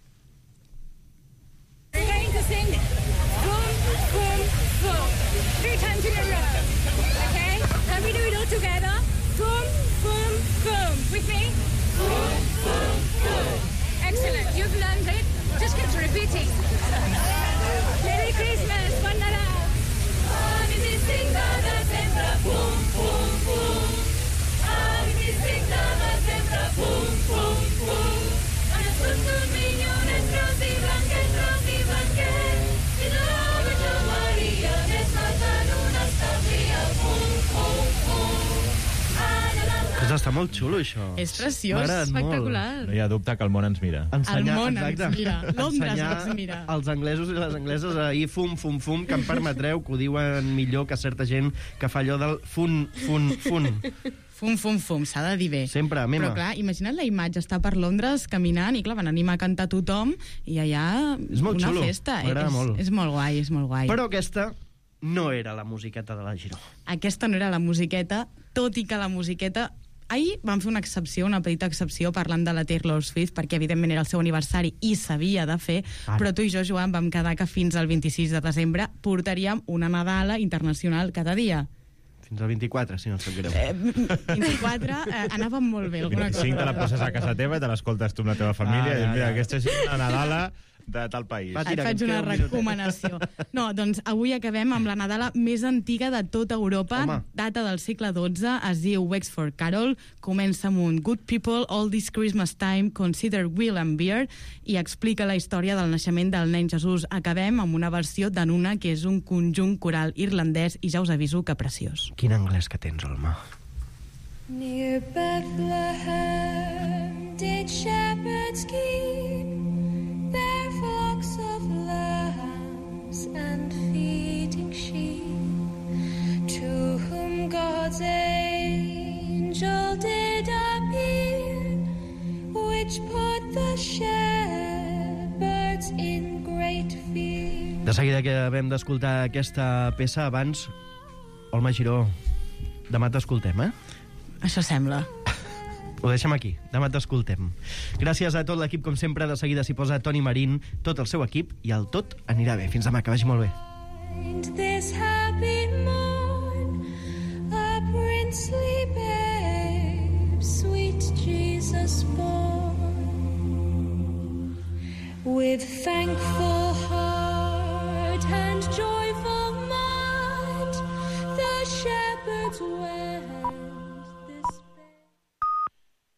We're going to sing boom, boom, boom 3 times in a row. Okay? Can we do it all together? Boom, boom, boom. With me? Boom, boom, boom. Excellent. You've learned it. Just keep repeating. Merry Christmas. Bon Nadal. Ami distinct de sempre. Boom, boom, boom. Ami distinct de sempre. Boom, boom, boom. And it's good to me. molt xulo, això. És preciós, M'ha agradat espectacular. No hi ha dubte que el món ens mira. El món ens mira, Londres ensenyar ens mira. Els anglesos i les angleses ahir fum, que em permetreu que ho diuen millor que certa gent que fa allò del fun. Fum, s'ha de dir bé. Sempre, mema. Però clar, imagina't la imatge, està per Londres caminant i clar, van animar a cantar tothom i allà És molt una xulo, festa. m'agrada molt. És molt guai, és molt guai. Però aquesta no era la musiqueta de la Giró. Aquesta no era la musiqueta, tot i que la musiqueta... Ahir vam fer una excepció, una petita excepció, parlant de la Taylor Swift, perquè evidentment era el seu aniversari i s'havia de fer, però tu i jo, Joan, vam quedar que fins al 26 de desembre portaríem una Nadala internacional cada dia. Fins al 24, si no et sap greu. 24, anava molt bé. Alguna cosa. 5 te la poses a casa teva i te l'escoltes tu amb la teva família i mira, aquesta és una Nadala de tal país. Et faig una recomanació. No, doncs avui acabem amb la Nadala més antiga de tota Europa. Home. Data del segle XII, es diu Wexford Carol, comença amb un Good people, all this Christmas time, consider will and beer, i explica la història del naixement del nen Jesús. Acabem amb una versió d'Anuna, que és un conjunt coral irlandès, i ja us aviso que preciós. Quin anglès que tens, Olma. Near Bethlehem did shepherds keep their flocks of lambs and feeding sheep, to whom God's angel did appear, which put the shepherds in great fear. De seguida que vam d'escoltar aquesta peça abans, Olma Giró, demà t'escoltem, Això sembla. Ho deixem aquí, demà t'escoltem. Gràcies a tot l'equip, com sempre. De seguida s'hi posa Toni Marín, tot el seu equip, i el tot anirà bé. Fins demà, que vagi molt bé. This happy morn, a princely babe, sweet Jesus born, with thankful